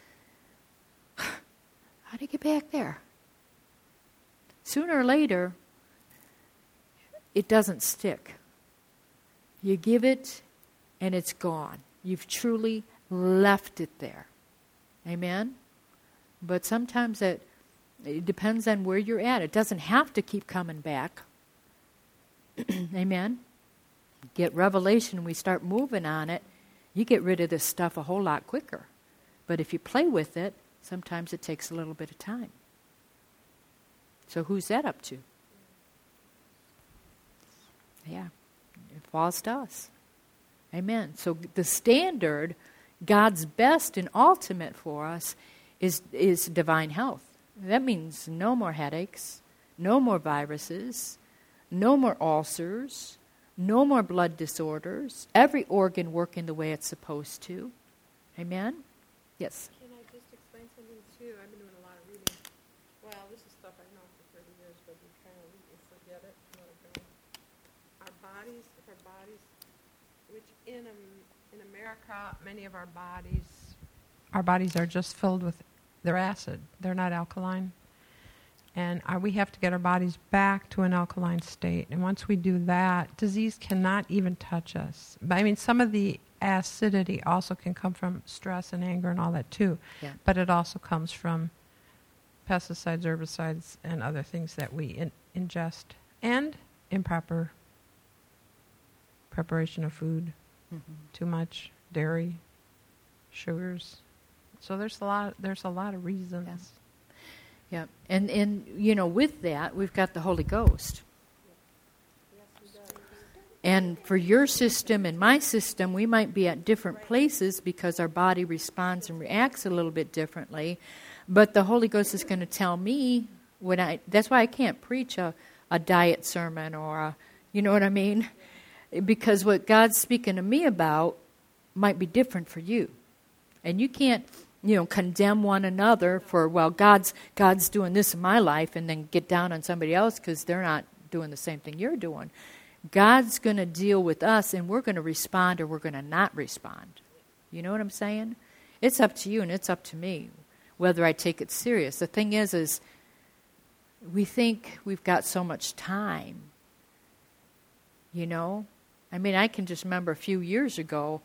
Speaker 1: How do you get back there? Sooner or later, it doesn't stick. You give it, and it's gone. You've truly left it there. Amen? But sometimes it depends on where you're at. It doesn't have to keep coming back. Amen? Get revelation, we start moving on it, you get rid of this stuff a whole lot quicker. But if you play with it, sometimes it takes a little bit of time. So who's that up to? Yeah, it falls to us. Amen. So the standard, God's best and ultimate for us, is divine health. That means no more headaches, no more viruses, no more ulcers, no more blood disorders, every organ working the way it's supposed to. Amen? Yes?
Speaker 2: Can I just explain something too? I've been doing a lot of reading. Well, this is stuff I've known for 30 years, but you kind of forget it. Our bodies, which in America, many of our bodies are just filled with, they're acid. They're not alkaline. And we have to get our bodies back to an alkaline state. And once we do that, disease cannot even touch us. But I mean, some of the acidity also can come from stress and anger and all that too.
Speaker 1: Yeah.
Speaker 2: But it also comes from pesticides, herbicides, and other things that we ingest. And improper preparation of food, too much dairy, sugars. So there's a lot of reasons.
Speaker 1: Yeah. And you know, with that, we've got the Holy Ghost. And for your system and my system, we might be at different places because our body responds and reacts a little bit differently. But the Holy Ghost is going to tell me that's why I can't preach a diet sermon or you know what I mean? Because what God's speaking to me about might be different for you. And you can't, condemn one another for, well, God's doing this in my life, and then get down on somebody else because they're not doing the same thing you're doing. God's going to deal with us, and we're going to respond or we're going to not respond. You know what I'm saying? It's up to you and it's up to me whether I take it serious. The thing is we think we've got so much time, I mean, I can just remember a few years ago,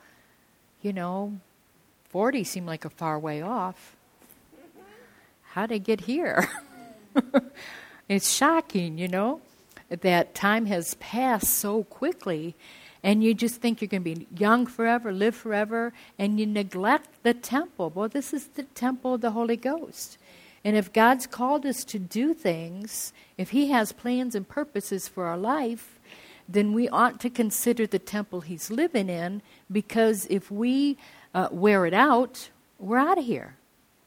Speaker 1: 40 seemed like a far way off. How'd I get here? It's shocking, that time has passed so quickly, and you just think you're going to be young forever, live forever, and you neglect the temple. Well, this is the temple of the Holy Ghost. And if God's called us to do things, if He has plans and purposes for our life, then we ought to consider the temple He's living in, because if we wear it out, we're out of here.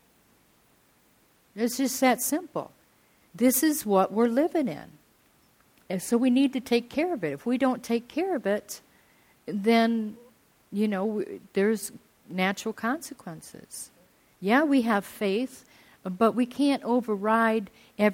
Speaker 1: It's just that simple. This is what we're living in. And so we need to take care of it. If we don't take care of it, then, there's natural consequences. Yeah, we have faith, but we can't override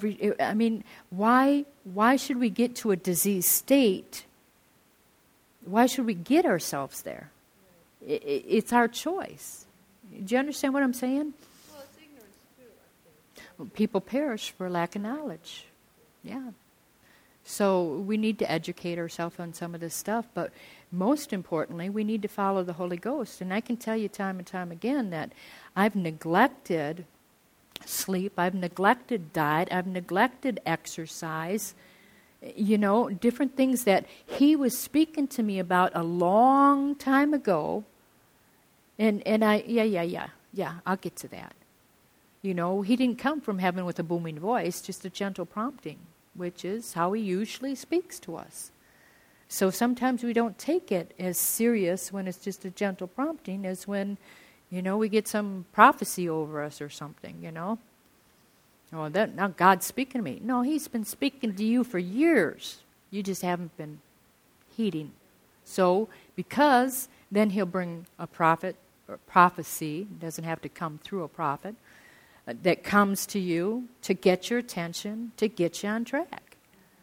Speaker 1: why should we get to a disease state? Why should we get ourselves there? It's our choice. Do you understand what I'm saying?
Speaker 2: Well, it's ignorance too, I think.
Speaker 1: Well, people perish for lack of knowledge. Yeah. So we need to educate ourselves on some of this stuff, but most importantly, we need to follow the Holy Ghost. And I can tell you time and time again that I've neglected sleep, I've neglected diet, I've neglected exercise, different things that He was speaking to me about a long time ago. And I'll get to that. He didn't come from heaven with a booming voice, just a gentle prompting, which is how He usually speaks to us. So sometimes we don't take it as serious when it's just a gentle prompting as when, we get some prophecy over us or something, Oh, now God's speaking to me. No, He's been speaking to you for years. You just haven't been heeding. So, because then He'll bring a prophet or prophecy, doesn't have to come through a prophet, that comes to you to get your attention, to get you on track.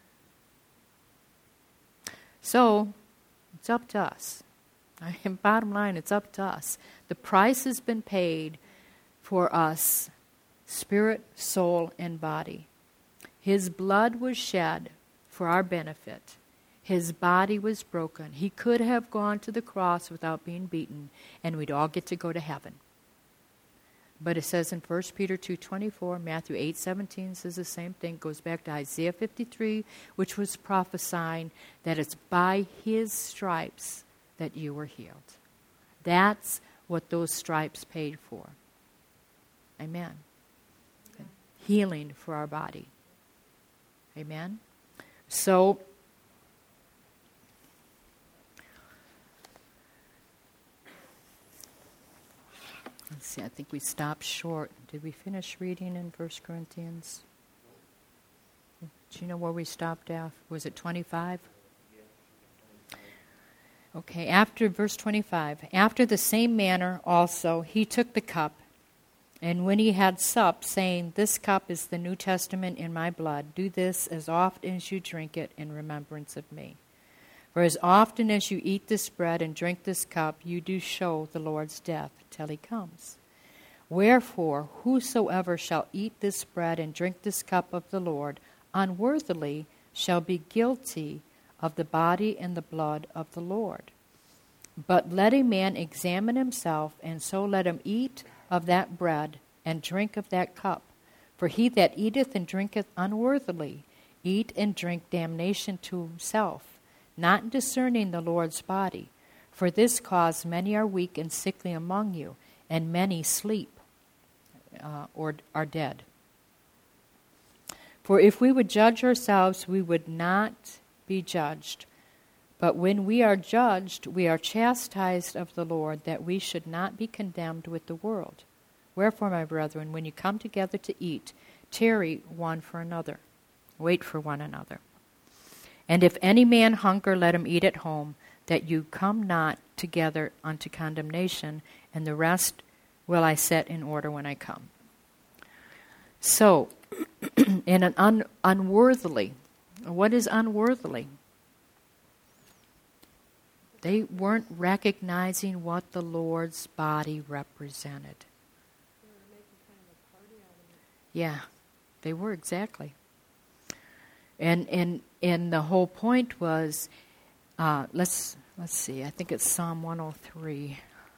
Speaker 1: So, it's up to us. And bottom line, it's up to us. The price has been paid for us, spirit, soul, and body. His blood was shed for our benefit. His body was broken. He could have gone to the cross without being beaten, and we'd all get to go to heaven. But it says in 1 Peter 2:24, Matthew 8:17 says the same thing. It goes back to Isaiah 53, which was prophesying that it's by His stripes that you were healed. That's what those stripes paid for. Amen. Okay. Healing for our body. Amen. So, let's see, I think we stopped short. Did we finish reading in 1 Corinthians? Do you know where we stopped at? Was it 25? Okay, after verse 25. After the same manner also He took the cup, and when He had supped, saying, This cup is the New Testament in my blood. Do this as often as you drink it in remembrance of me. For as often as you eat this bread and drink this cup, you do show the Lord's death till He comes. Wherefore, whosoever shall eat this bread and drink this cup of the Lord unworthily shall be guilty of the body and the blood of the Lord. But let a man examine himself, and so let him eat of that bread and drink of that cup. For he that eateth and drinketh unworthily, eat and drink damnation to himself, not discerning the Lord's body. For this cause many are weak and sickly among you, and many sleep or are dead. For if we would judge ourselves, we would not be judged. But when we are judged, we are chastised of the Lord, that we should not be condemned with the world. Wherefore, my brethren, when you come together to eat, tarry one for another. Wait for one another. And if any man hunger, let him eat at home, that you come not together unto condemnation, and the rest will I set in order when I come. So, in an unworthily, what is unworthily? They weren't recognizing what the Lord's body represented.
Speaker 2: They were making kind of a party out of it.
Speaker 1: Yeah, they were, exactly. And the whole point was, let's see, I think it's Psalm 103.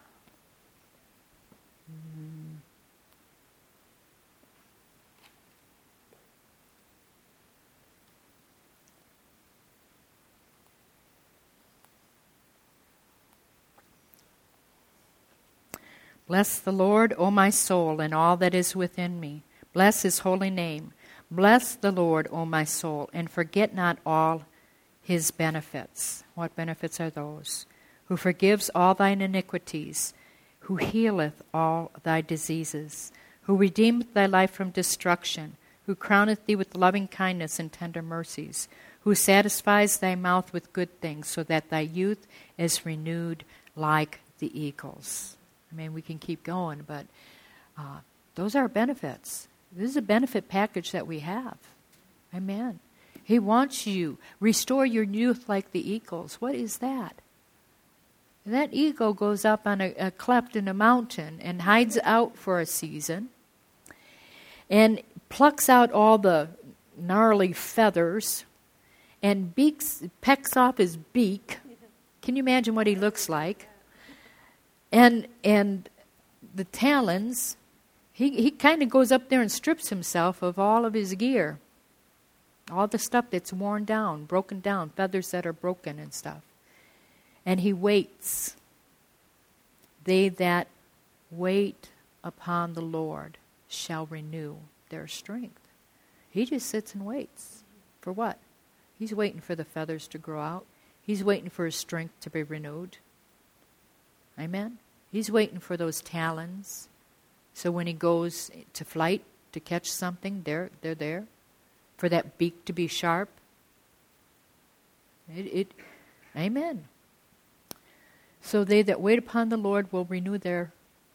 Speaker 1: Bless the Lord, O my soul, and all that is within me. Bless his holy name. Bless the Lord, O my soul, and forget not all his benefits. What benefits are those? Who forgives all thine iniquities, who healeth all thy diseases, who redeemeth thy life from destruction, who crowneth thee with loving kindness and tender mercies, who satisfies thy mouth with good things, so that thy youth is renewed like the eagles. I mean, we can keep going, but those are benefits. This is a benefit package that we have. Amen. He wants you. Restore your youth like the eagles. What is that? That eagle goes up on a cleft in a mountain and hides out for a season and plucks out all the gnarly feathers and pecks off his beak. Can you imagine what he looks like? And the talons, he kind of goes up there and strips himself of all of his gear. All the stuff that's worn down, broken down, feathers that are broken and stuff. And he waits. They that wait upon the Lord shall renew their strength. He just sits and waits. For what? He's waiting for the feathers to grow out. He's waiting for his strength to be renewed. Amen? He's waiting for those talons. So when he goes to flight to catch something, they're there. For that beak to be sharp. Amen. So they that wait upon the Lord will renew their...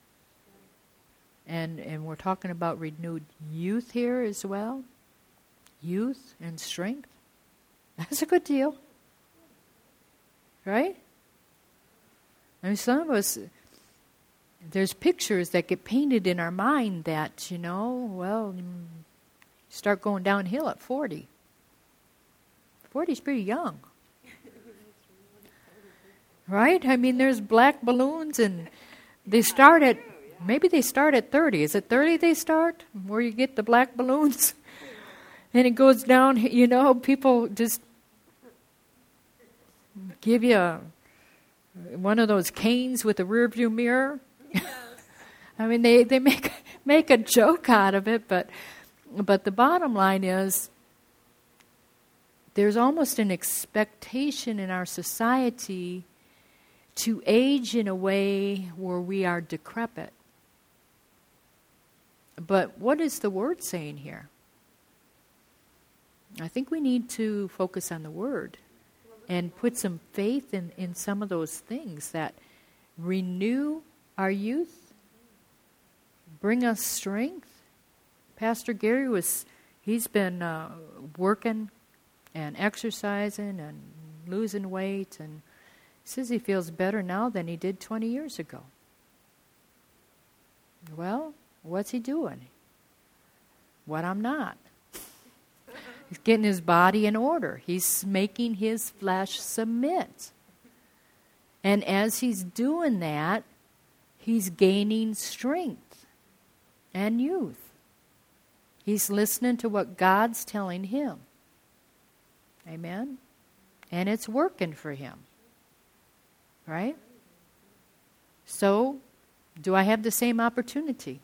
Speaker 1: And we're talking about renewed youth here as well. Youth and strength. That's a good deal. Right? I mean, some of us, there's pictures that get painted in our mind that, well, you start going downhill at 40. 40 is pretty young. Right? I mean, there's black balloons and they start at, maybe they start at 30. Is it 30 they start? Where you get the black balloons? And it goes down, people just give you one of those canes with a rear view mirror. Yes. I mean, they make a joke out of it, but the bottom line is there's almost an expectation in our society to age in a way where we are decrepit. But what is the Word saying here? I think we need to focus on the Word and put some faith in some of those things that renew our youth, bring us strength. Pastor Gary he's been working and exercising and losing weight, and says he feels better now than he did 20 years ago. Well, What's he doing? What I'm not. He's getting his body in order. He's making his flesh submit. And as he's doing that, he's gaining strength and youth. He's listening to what God's telling him. Amen? And it's working for him. Right? So, do I have the same opportunity?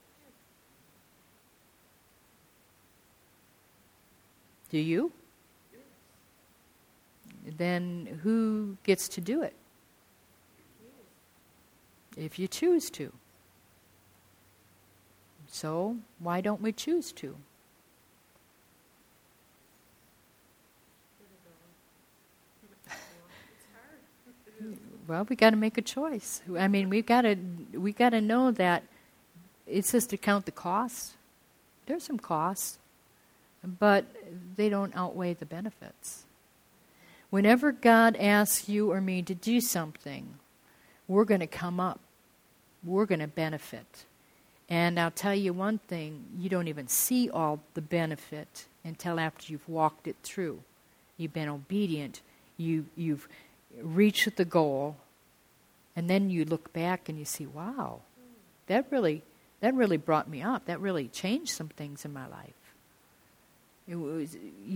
Speaker 1: Do you? Then who gets to do it? If you choose to. So, why don't we choose to? Well, we got to make a choice. I mean, we got to know that it's just to count the costs. There's some costs, but they don't outweigh the benefits. Whenever God asks you or me to do something, we're going to come up. We're going to benefit. And I'll tell you one thing, you don't even see all the benefit until after you've walked it through. You've been obedient. You've reached the goal. And then you look back and you see, wow, that really brought me up. That really changed some things in my life. It was,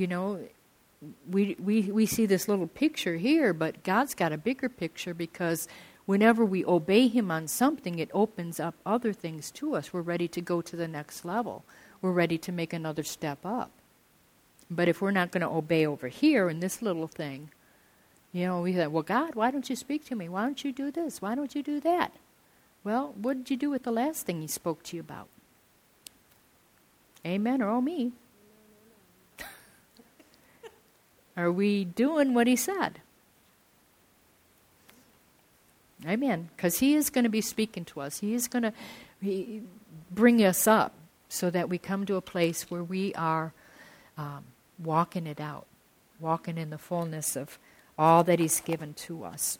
Speaker 1: we see this little picture here, but God's got a bigger picture, because whenever we obey Him on something, it opens up other things to us. We're ready to go to the next level. We're ready to make another step up. But if we're not going to obey over here in this little thing, we say, well, God, why don't you speak to me? Why don't you do this? Why don't you do that? Well, what did you do with the last thing He spoke to you about? Amen or oh me? Are we doing what He said? Amen. Because He is going to be speaking to us. He is going to bring us up so that we come to a place where we are walking it out, walking in the fullness of all that He's given to us.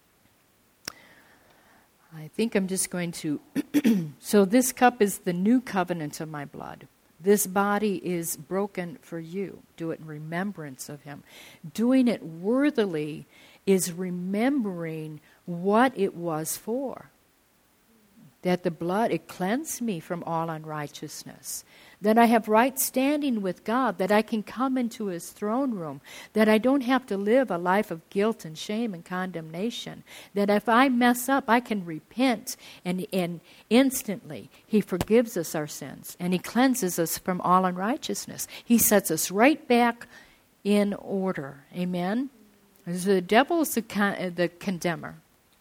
Speaker 1: I think I'm just going to... So this cup is the new covenant of my blood. This body is broken for you. Do it in remembrance of Him. Doing it worthily is remembering what it was for. That the blood, it cleansed me from all unrighteousness. That I have right standing with God. That I can come into His throne room. That I don't have to live a life of guilt and shame and condemnation. That if I mess up, I can repent, and instantly He forgives us our sins. And He cleanses us from all unrighteousness. He sets us right back in order. Amen? The devil is the condemner.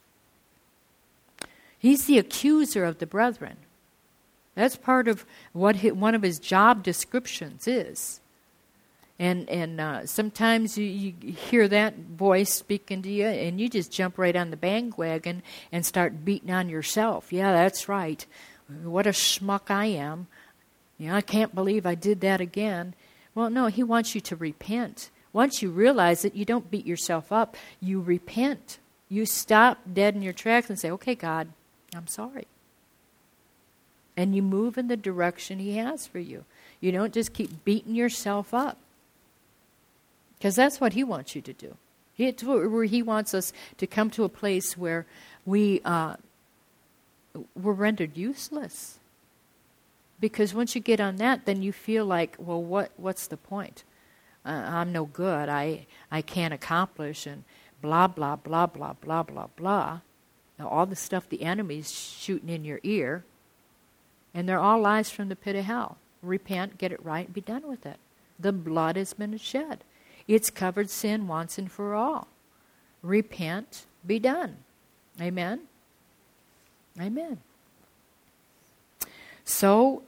Speaker 1: He's the accuser of the brethren. That's part of what one of his job descriptions is. And sometimes you hear that voice speaking to you, and you just jump right on the bandwagon and start beating on yourself. Yeah, that's right. What a schmuck I am. I can't believe I did that again. Well, no, he wants you to repent. Once you realize it, you don't beat yourself up. You repent. You stop dead in your tracks and say, okay, God, I'm sorry. And you move in the direction He has for you. You don't just keep beating yourself up. Because that's what He wants you to do. Where He wants us to come to a place where we're rendered useless. Because once you get on that, then you feel like, well, what's the point? I'm no good. I can't accomplish, and blah, blah, blah, blah, blah, blah, blah. Now, all the stuff the enemy's shooting in your ear, and they're all lies from the pit of hell. Repent, get it right, and be done with it. The blood has been shed. It's covered sin once and for all. Repent, be done. Amen? Amen. So,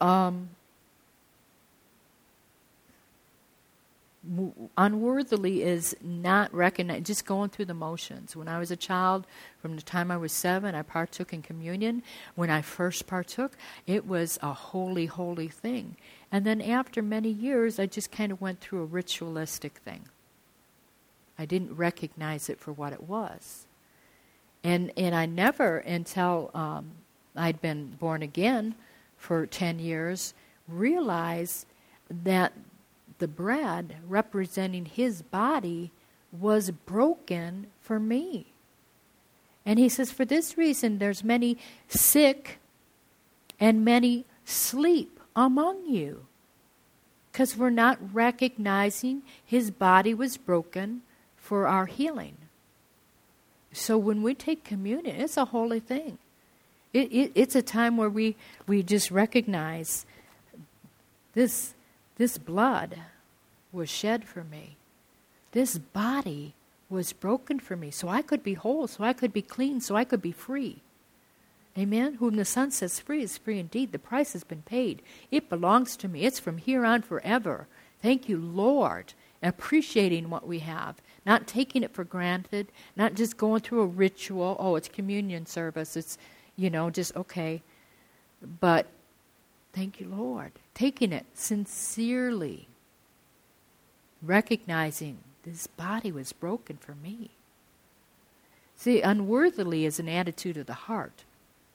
Speaker 1: unworthily is not recognized, just going through the motions. When I was a child, from the time I was 7, I partook in communion. When I first partook, it was a holy, holy thing. And then after many years, I just kind of went through a ritualistic thing. I didn't recognize it for what it was. And I never, until I'd been born again for 10 years, realized that the bread representing his body was broken for me. And he says, for this reason, there's many sick and many sleep among you. Because we're not recognizing his body was broken for our healing. So when we take communion, it's a holy thing. It's a time where we just recognize this blood was shed for me. This body was broken for me, so I could be whole, so I could be clean, so I could be free. Amen? Whom the Son sets free is free indeed. The price has been paid. It belongs to me. It's from here on forever. Thank you, Lord. Appreciating what we have. Not taking it for granted. Not just going through a ritual. Oh, it's communion service. It's, just okay. But thank you, Lord. Taking it sincerely. Recognizing this body was broken for me. See, unworthily is an attitude of the heart.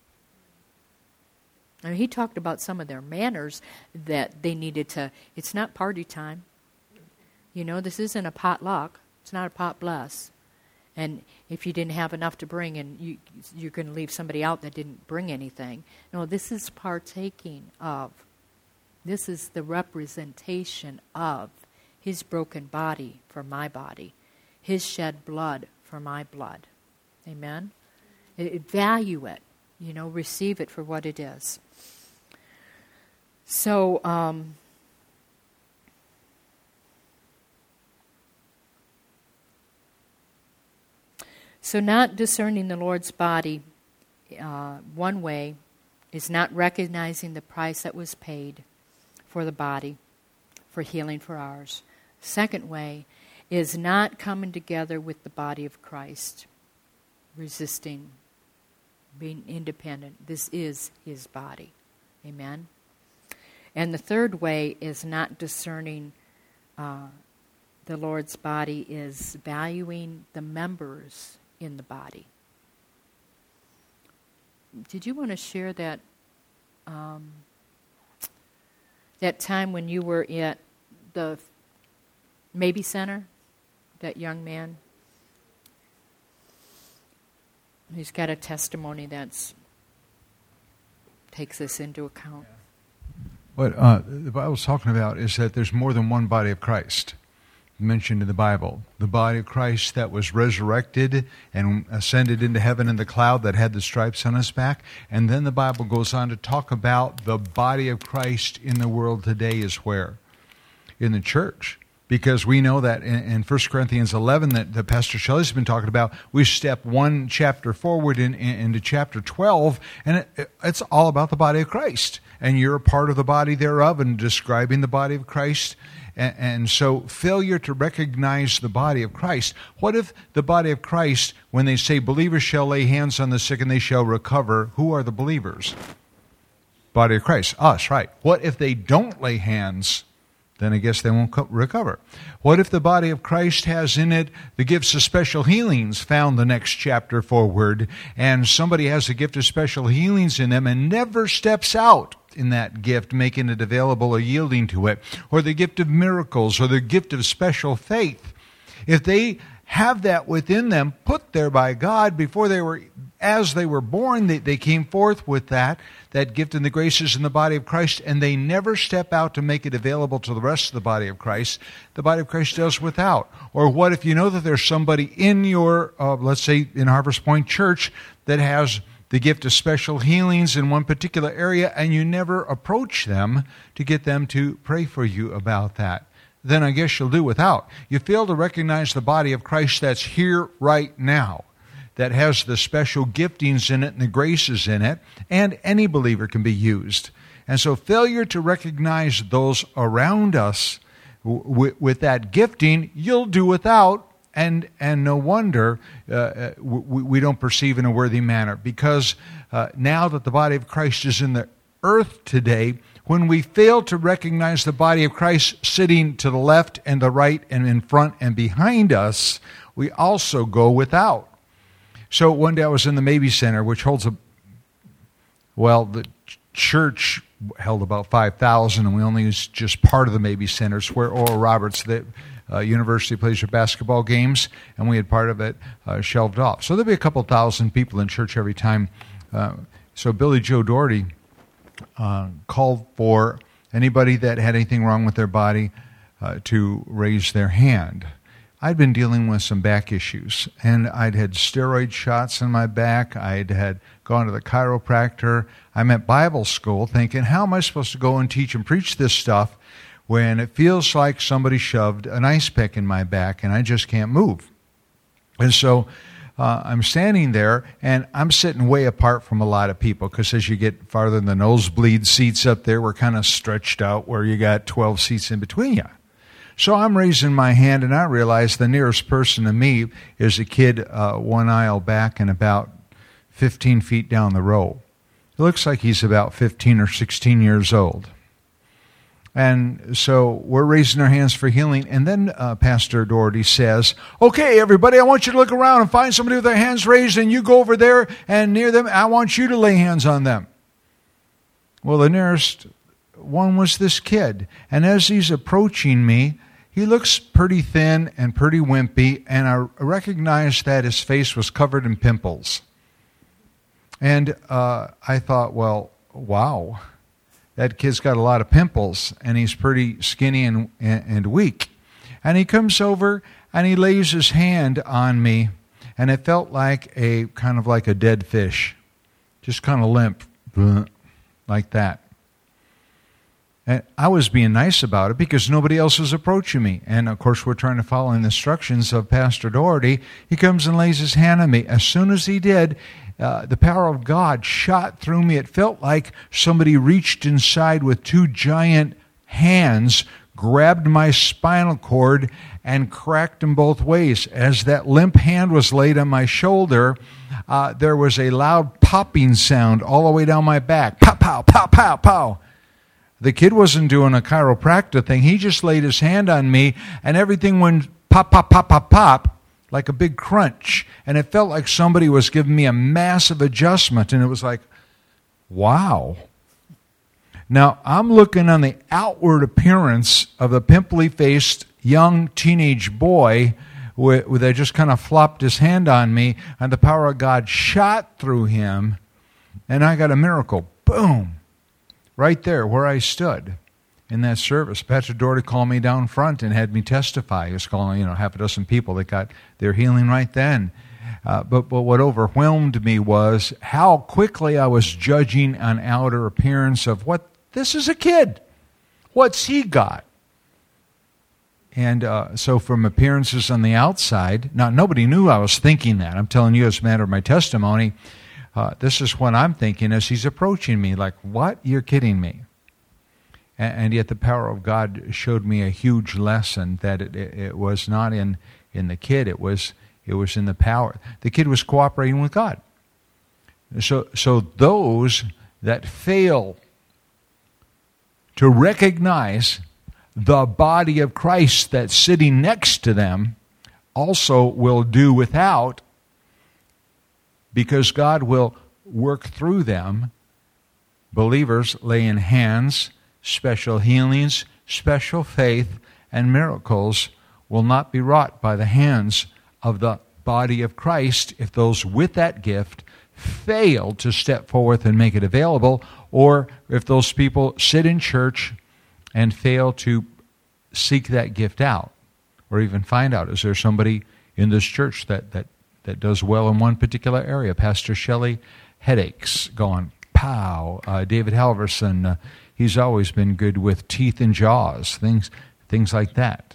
Speaker 1: I mean, he talked about some of their manners that they needed to. It's not party time. This isn't a potluck. It's not a pot bless. And if you didn't have enough to bring and you're going to leave somebody out that didn't bring anything. No, this is partaking of. This is the representation of his broken body for my body. His shed blood for my blood. Amen? Value it. Receive it for what it is. So, not discerning the Lord's body, one way, is not recognizing the price that was paid for the body, for healing for ours. Second way is not coming together with the body of Christ, resisting, being independent. This is his body. Amen? And the third way is not discerning the Lord's body, is valuing the members in the body. Did you want to share that that time when you were at the Maybe Center, that young man? He's got a testimony that takes this into account.
Speaker 3: What the Bible's talking about is that there's more than one body of Christ mentioned in the Bible. The body of Christ that was resurrected and ascended into heaven in the cloud that had the stripes on his back. And then the Bible goes on to talk about the body of Christ in the world today is where? In the church. Because we know that in 1 Corinthians 11 that Pastor Shelley's been talking about, we step one chapter forward into chapter 12, and it's all about the body of Christ. And you're a part of the body thereof and describing the body of Christ. And so failure to recognize the body of Christ. What if the body of Christ, when they say believers shall lay hands on the sick and they shall recover, who are the believers? Body of Christ, us, right. What if they don't lay hands? Then I guess they won't recover. What if the body of Christ has in it the gifts of special healings found the next chapter forward, and somebody has a gift of special healings in them and never steps out in that gift, making it available or yielding to it, or the gift of miracles, or the gift of special faith? If they have that within them, put there by God as they were born, they came forth with that gift and the graces in the body of Christ, and they never step out to make it available to the rest of the body of Christ. The body of Christ does without. Or what if you know that there's somebody in your, let's say in Harvest Point Church, that has the gift of special healings in one particular area, and you never approach them to get them to pray for you about that? Then I guess you'll do without. You fail to recognize the body of Christ that's here right now, that has the special giftings in it and the graces in it, and any believer can be used. And so failure to recognize those around us with that gifting, you'll do without, and no wonder we don't perceive in a worthy manner. Because now that the body of Christ is in the earth today, when we fail to recognize the body of Christ sitting to the left and the right and in front and behind us, we also go without. So one day I was in the Maybe Center, which holds the church held about 5,000, and we only used just part of the Mabee Center. It's where Oral Roberts, the university, plays their basketball games, and we had part of it shelved off. So there'd be a couple thousand people in church every time. So Billy Joe Daugherty called for anybody that had anything wrong with their body to raise their hand. I'd been dealing with some back issues, and I'd had steroid shots in my back. I'd had gone to the chiropractor. I'm at Bible school thinking, how am I supposed to go and teach and preach this stuff when it feels like somebody shoved an ice pick in my back and I just can't move? And so I'm standing there, and I'm sitting way apart from a lot of people, because as you get farther in the nosebleed seats up there, we're kind of stretched out where you got 12 seats in between you. So I'm raising my hand, and I realize the nearest person to me is a kid one aisle back and about 15 feet down the row. It looks like he's about 15 or 16 years old. And so we're raising our hands for healing, and then Pastor Daugherty says, okay, everybody, I want you to look around and find somebody with their hands raised, and you go over there and near them. I want you to lay hands on them. Well, the nearest one was this kid, and as he's approaching me, he looks pretty thin and pretty wimpy, and I recognized that his face was covered in pimples. And I thought, well, wow, that kid's got a lot of pimples, and he's pretty skinny and weak. And he comes over, and he lays his hand on me, and it felt like a kind of like a dead fish, just kind of limp, like that. And I was being nice about it because nobody else was approaching me. And, of course, we're trying to follow the instructions of Pastor Daugherty. He comes and lays his hand on me. As soon as he did, the power of God shot through me. It felt like somebody reached inside with two giant hands, grabbed my spinal cord, and cracked them both ways. As that limp hand was laid on my shoulder, there was a loud popping sound all the way down my back. Pow, pow, pow, pow, pow. The kid wasn't doing a chiropractor thing. He just laid his hand on me, and everything went pop, pop, pop, pop, pop, like a big crunch. And it felt like somebody was giving me a massive adjustment, and it was like, wow. Now, I'm looking on the outward appearance of a pimply-faced young teenage boy that just kind of flopped his hand on me, and the power of God shot through him, and I got a miracle. Boom. Right there where I stood in that service. Pastor Daugherty called me down front and had me testify. He was calling, half a dozen people that got their healing right then. But what overwhelmed me was how quickly I was judging an outer appearance of this is a kid. What's he got? And so from appearances on the outside, now nobody knew I was thinking that. I'm telling you as a matter of my testimony. This is what I'm thinking as he's approaching me, like, what? You're kidding me. And yet the power of God showed me a huge lesson that it was not in the kid, it was in the power. The kid was cooperating with God. So those that fail to recognize the body of Christ that's sitting next to them also will do without, because God will work through them. Believers laying hands, special healings, special faith, and miracles will not be wrought by the hands of the body of Christ if those with that gift fail to step forth and make it available, or if those people sit in church and fail to seek that gift out, or even find out, is there somebody in this church that does well in one particular area? Pastor Shelley, headaches, going pow. David Halverson, he's always been good with teeth and jaws, things like that.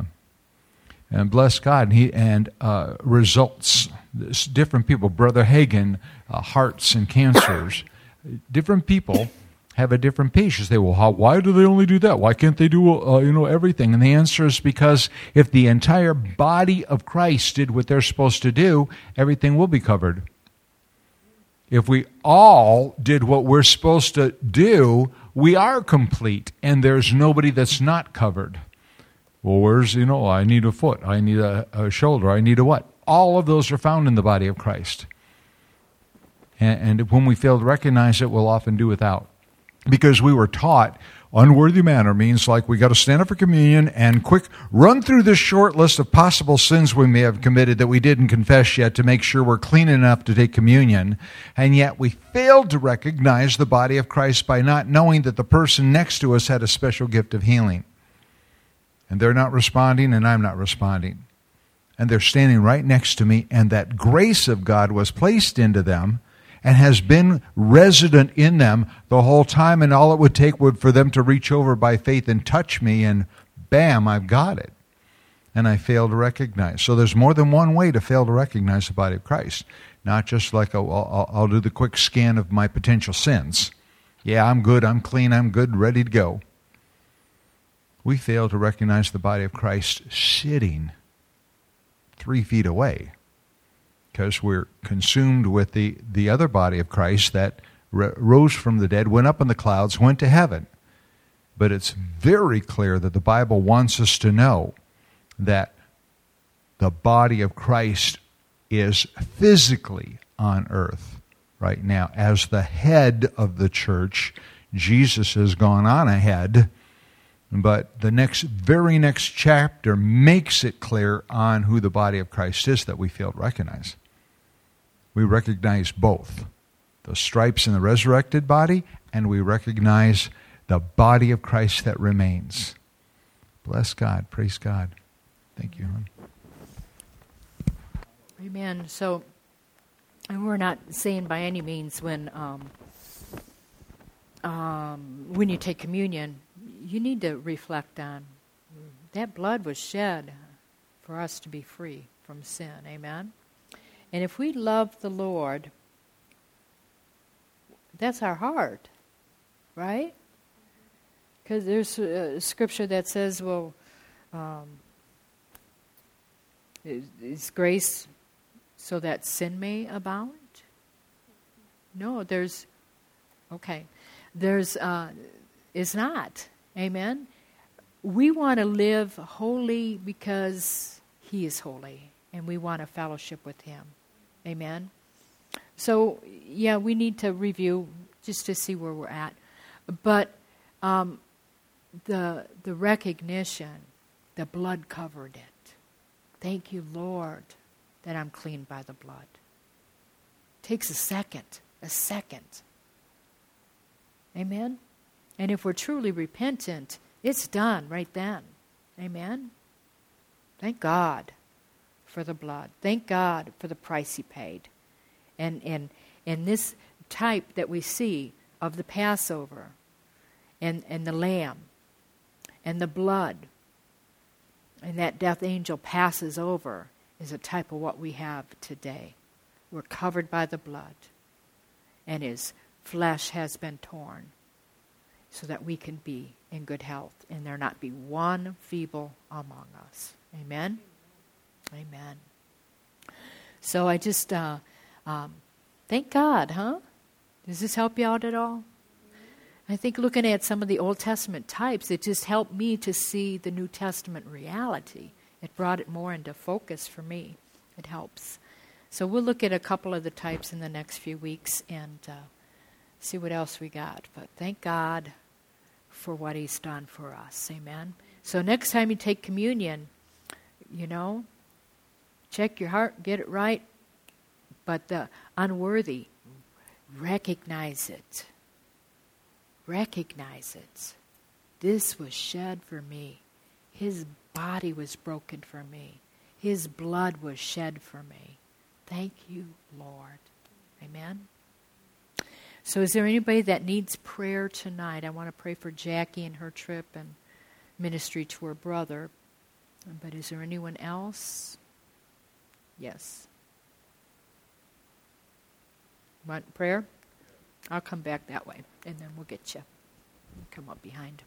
Speaker 3: And bless God, and results. Different people, Brother Hagin, hearts and cancers. Different people have a different patience. They will, why do they only do that? Why can't they do everything? And the answer is because if the entire body of Christ did what they're supposed to do, everything will be covered. If we all did what we're supposed to do, we are complete, and there's nobody that's not covered. Well, where's, I need a foot, I need a shoulder, I need a what? All of those are found in the body of Christ. And when we fail to recognize it, we'll often do without. because we were taught unworthy manner means like we got to stand up for communion and quick run through this short list of possible sins we may have committed that we didn't confess yet to make sure we're clean enough to take communion. And yet we failed to recognize the body of Christ by not knowing that the person next to us had a special gift of healing. And they're not responding and I'm not responding. And they're standing right next to me, and that grace of God was placed into them and has been resident in them the whole time, and all it would take would for them to reach over by faith and touch me, and bam, I've got it. And I fail to recognize. So there's more than one way to fail to recognize the body of Christ. Not just like, I'll do the quick scan of my potential sins. Yeah, I'm good, I'm clean, I'm good, ready to go. We fail to recognize the body of Christ sitting 3 feet away, because we're consumed with the other body of Christ that rose from the dead, went up in the clouds, went to heaven. But it's very clear that the Bible wants us to know that the body of Christ is physically on earth right now. As the head of the church, Jesus has gone on ahead. But the very next chapter makes it clear on who the body of Christ is that we fail to recognize. We recognize both the stripes in the resurrected body, and we recognize the body of Christ that remains. Bless God. Praise God. Thank you, hon.
Speaker 1: Amen. So, and we're not saying by any means when you take communion, you need to reflect on that blood was shed for us to be free from sin. Amen? And if we love the Lord, that's our heart, right? Because there's a scripture that says, well, is grace so that sin may abound? No, it's not. Amen? We want to live holy because He is holy, and we want a fellowship with Him. Amen? So, yeah, we need to review just to see where we're at. But the recognition, the blood covered it. Thank you, Lord, that I'm clean by the blood. Takes a second. Amen? And if we're truly repentant, it's done right then. Amen? Thank God for the blood. Thank God for the price He paid. And this type that we see of the Passover and the lamb and the blood and that death angel passes over is a type of what we have today. We're covered by the blood, and His flesh has been torn so that we can be in good health and there not be one feeble among us. Amen? Amen. So I just thank God, huh? Does this help you out at all? I think looking at some of the Old Testament types, it just helped me to see the New Testament reality. It brought it more into focus for me. It helps. So we'll look at a couple of the types in the next few weeks and see what else we got. But thank God for what He's done for us. Amen? So next time you take communion, check your heart, get it right. But the unworthy, recognize it. Recognize it. This was shed for me. His body was broken for me. His blood was shed for me. Thank you, Lord. Amen? So is there anybody that needs prayer tonight? I want to pray for Jackie and her trip and ministry to her brother. But is there anyone else? Yes. Want prayer? I'll come back that way, and then we'll get you. Come up behind.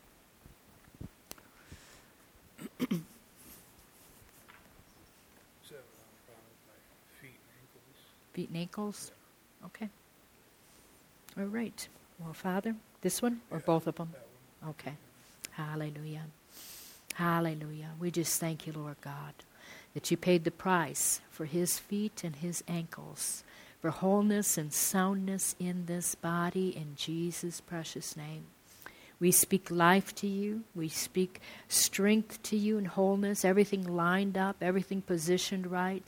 Speaker 1: Feet and ankles? Okay. All right. Well, Father, this one or both of them? Okay. Hallelujah. Hallelujah. We just thank you, Lord God, that you paid the price for his feet and his ankles, for wholeness and soundness in this body in Jesus' precious name. We speak life to you. We speak strength to you and wholeness, everything lined up, everything positioned right.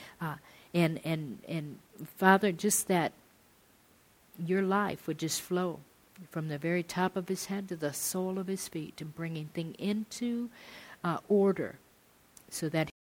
Speaker 1: And Father, just that your life would just flow from the very top of his head to the sole of his feet, and bringing things into order so that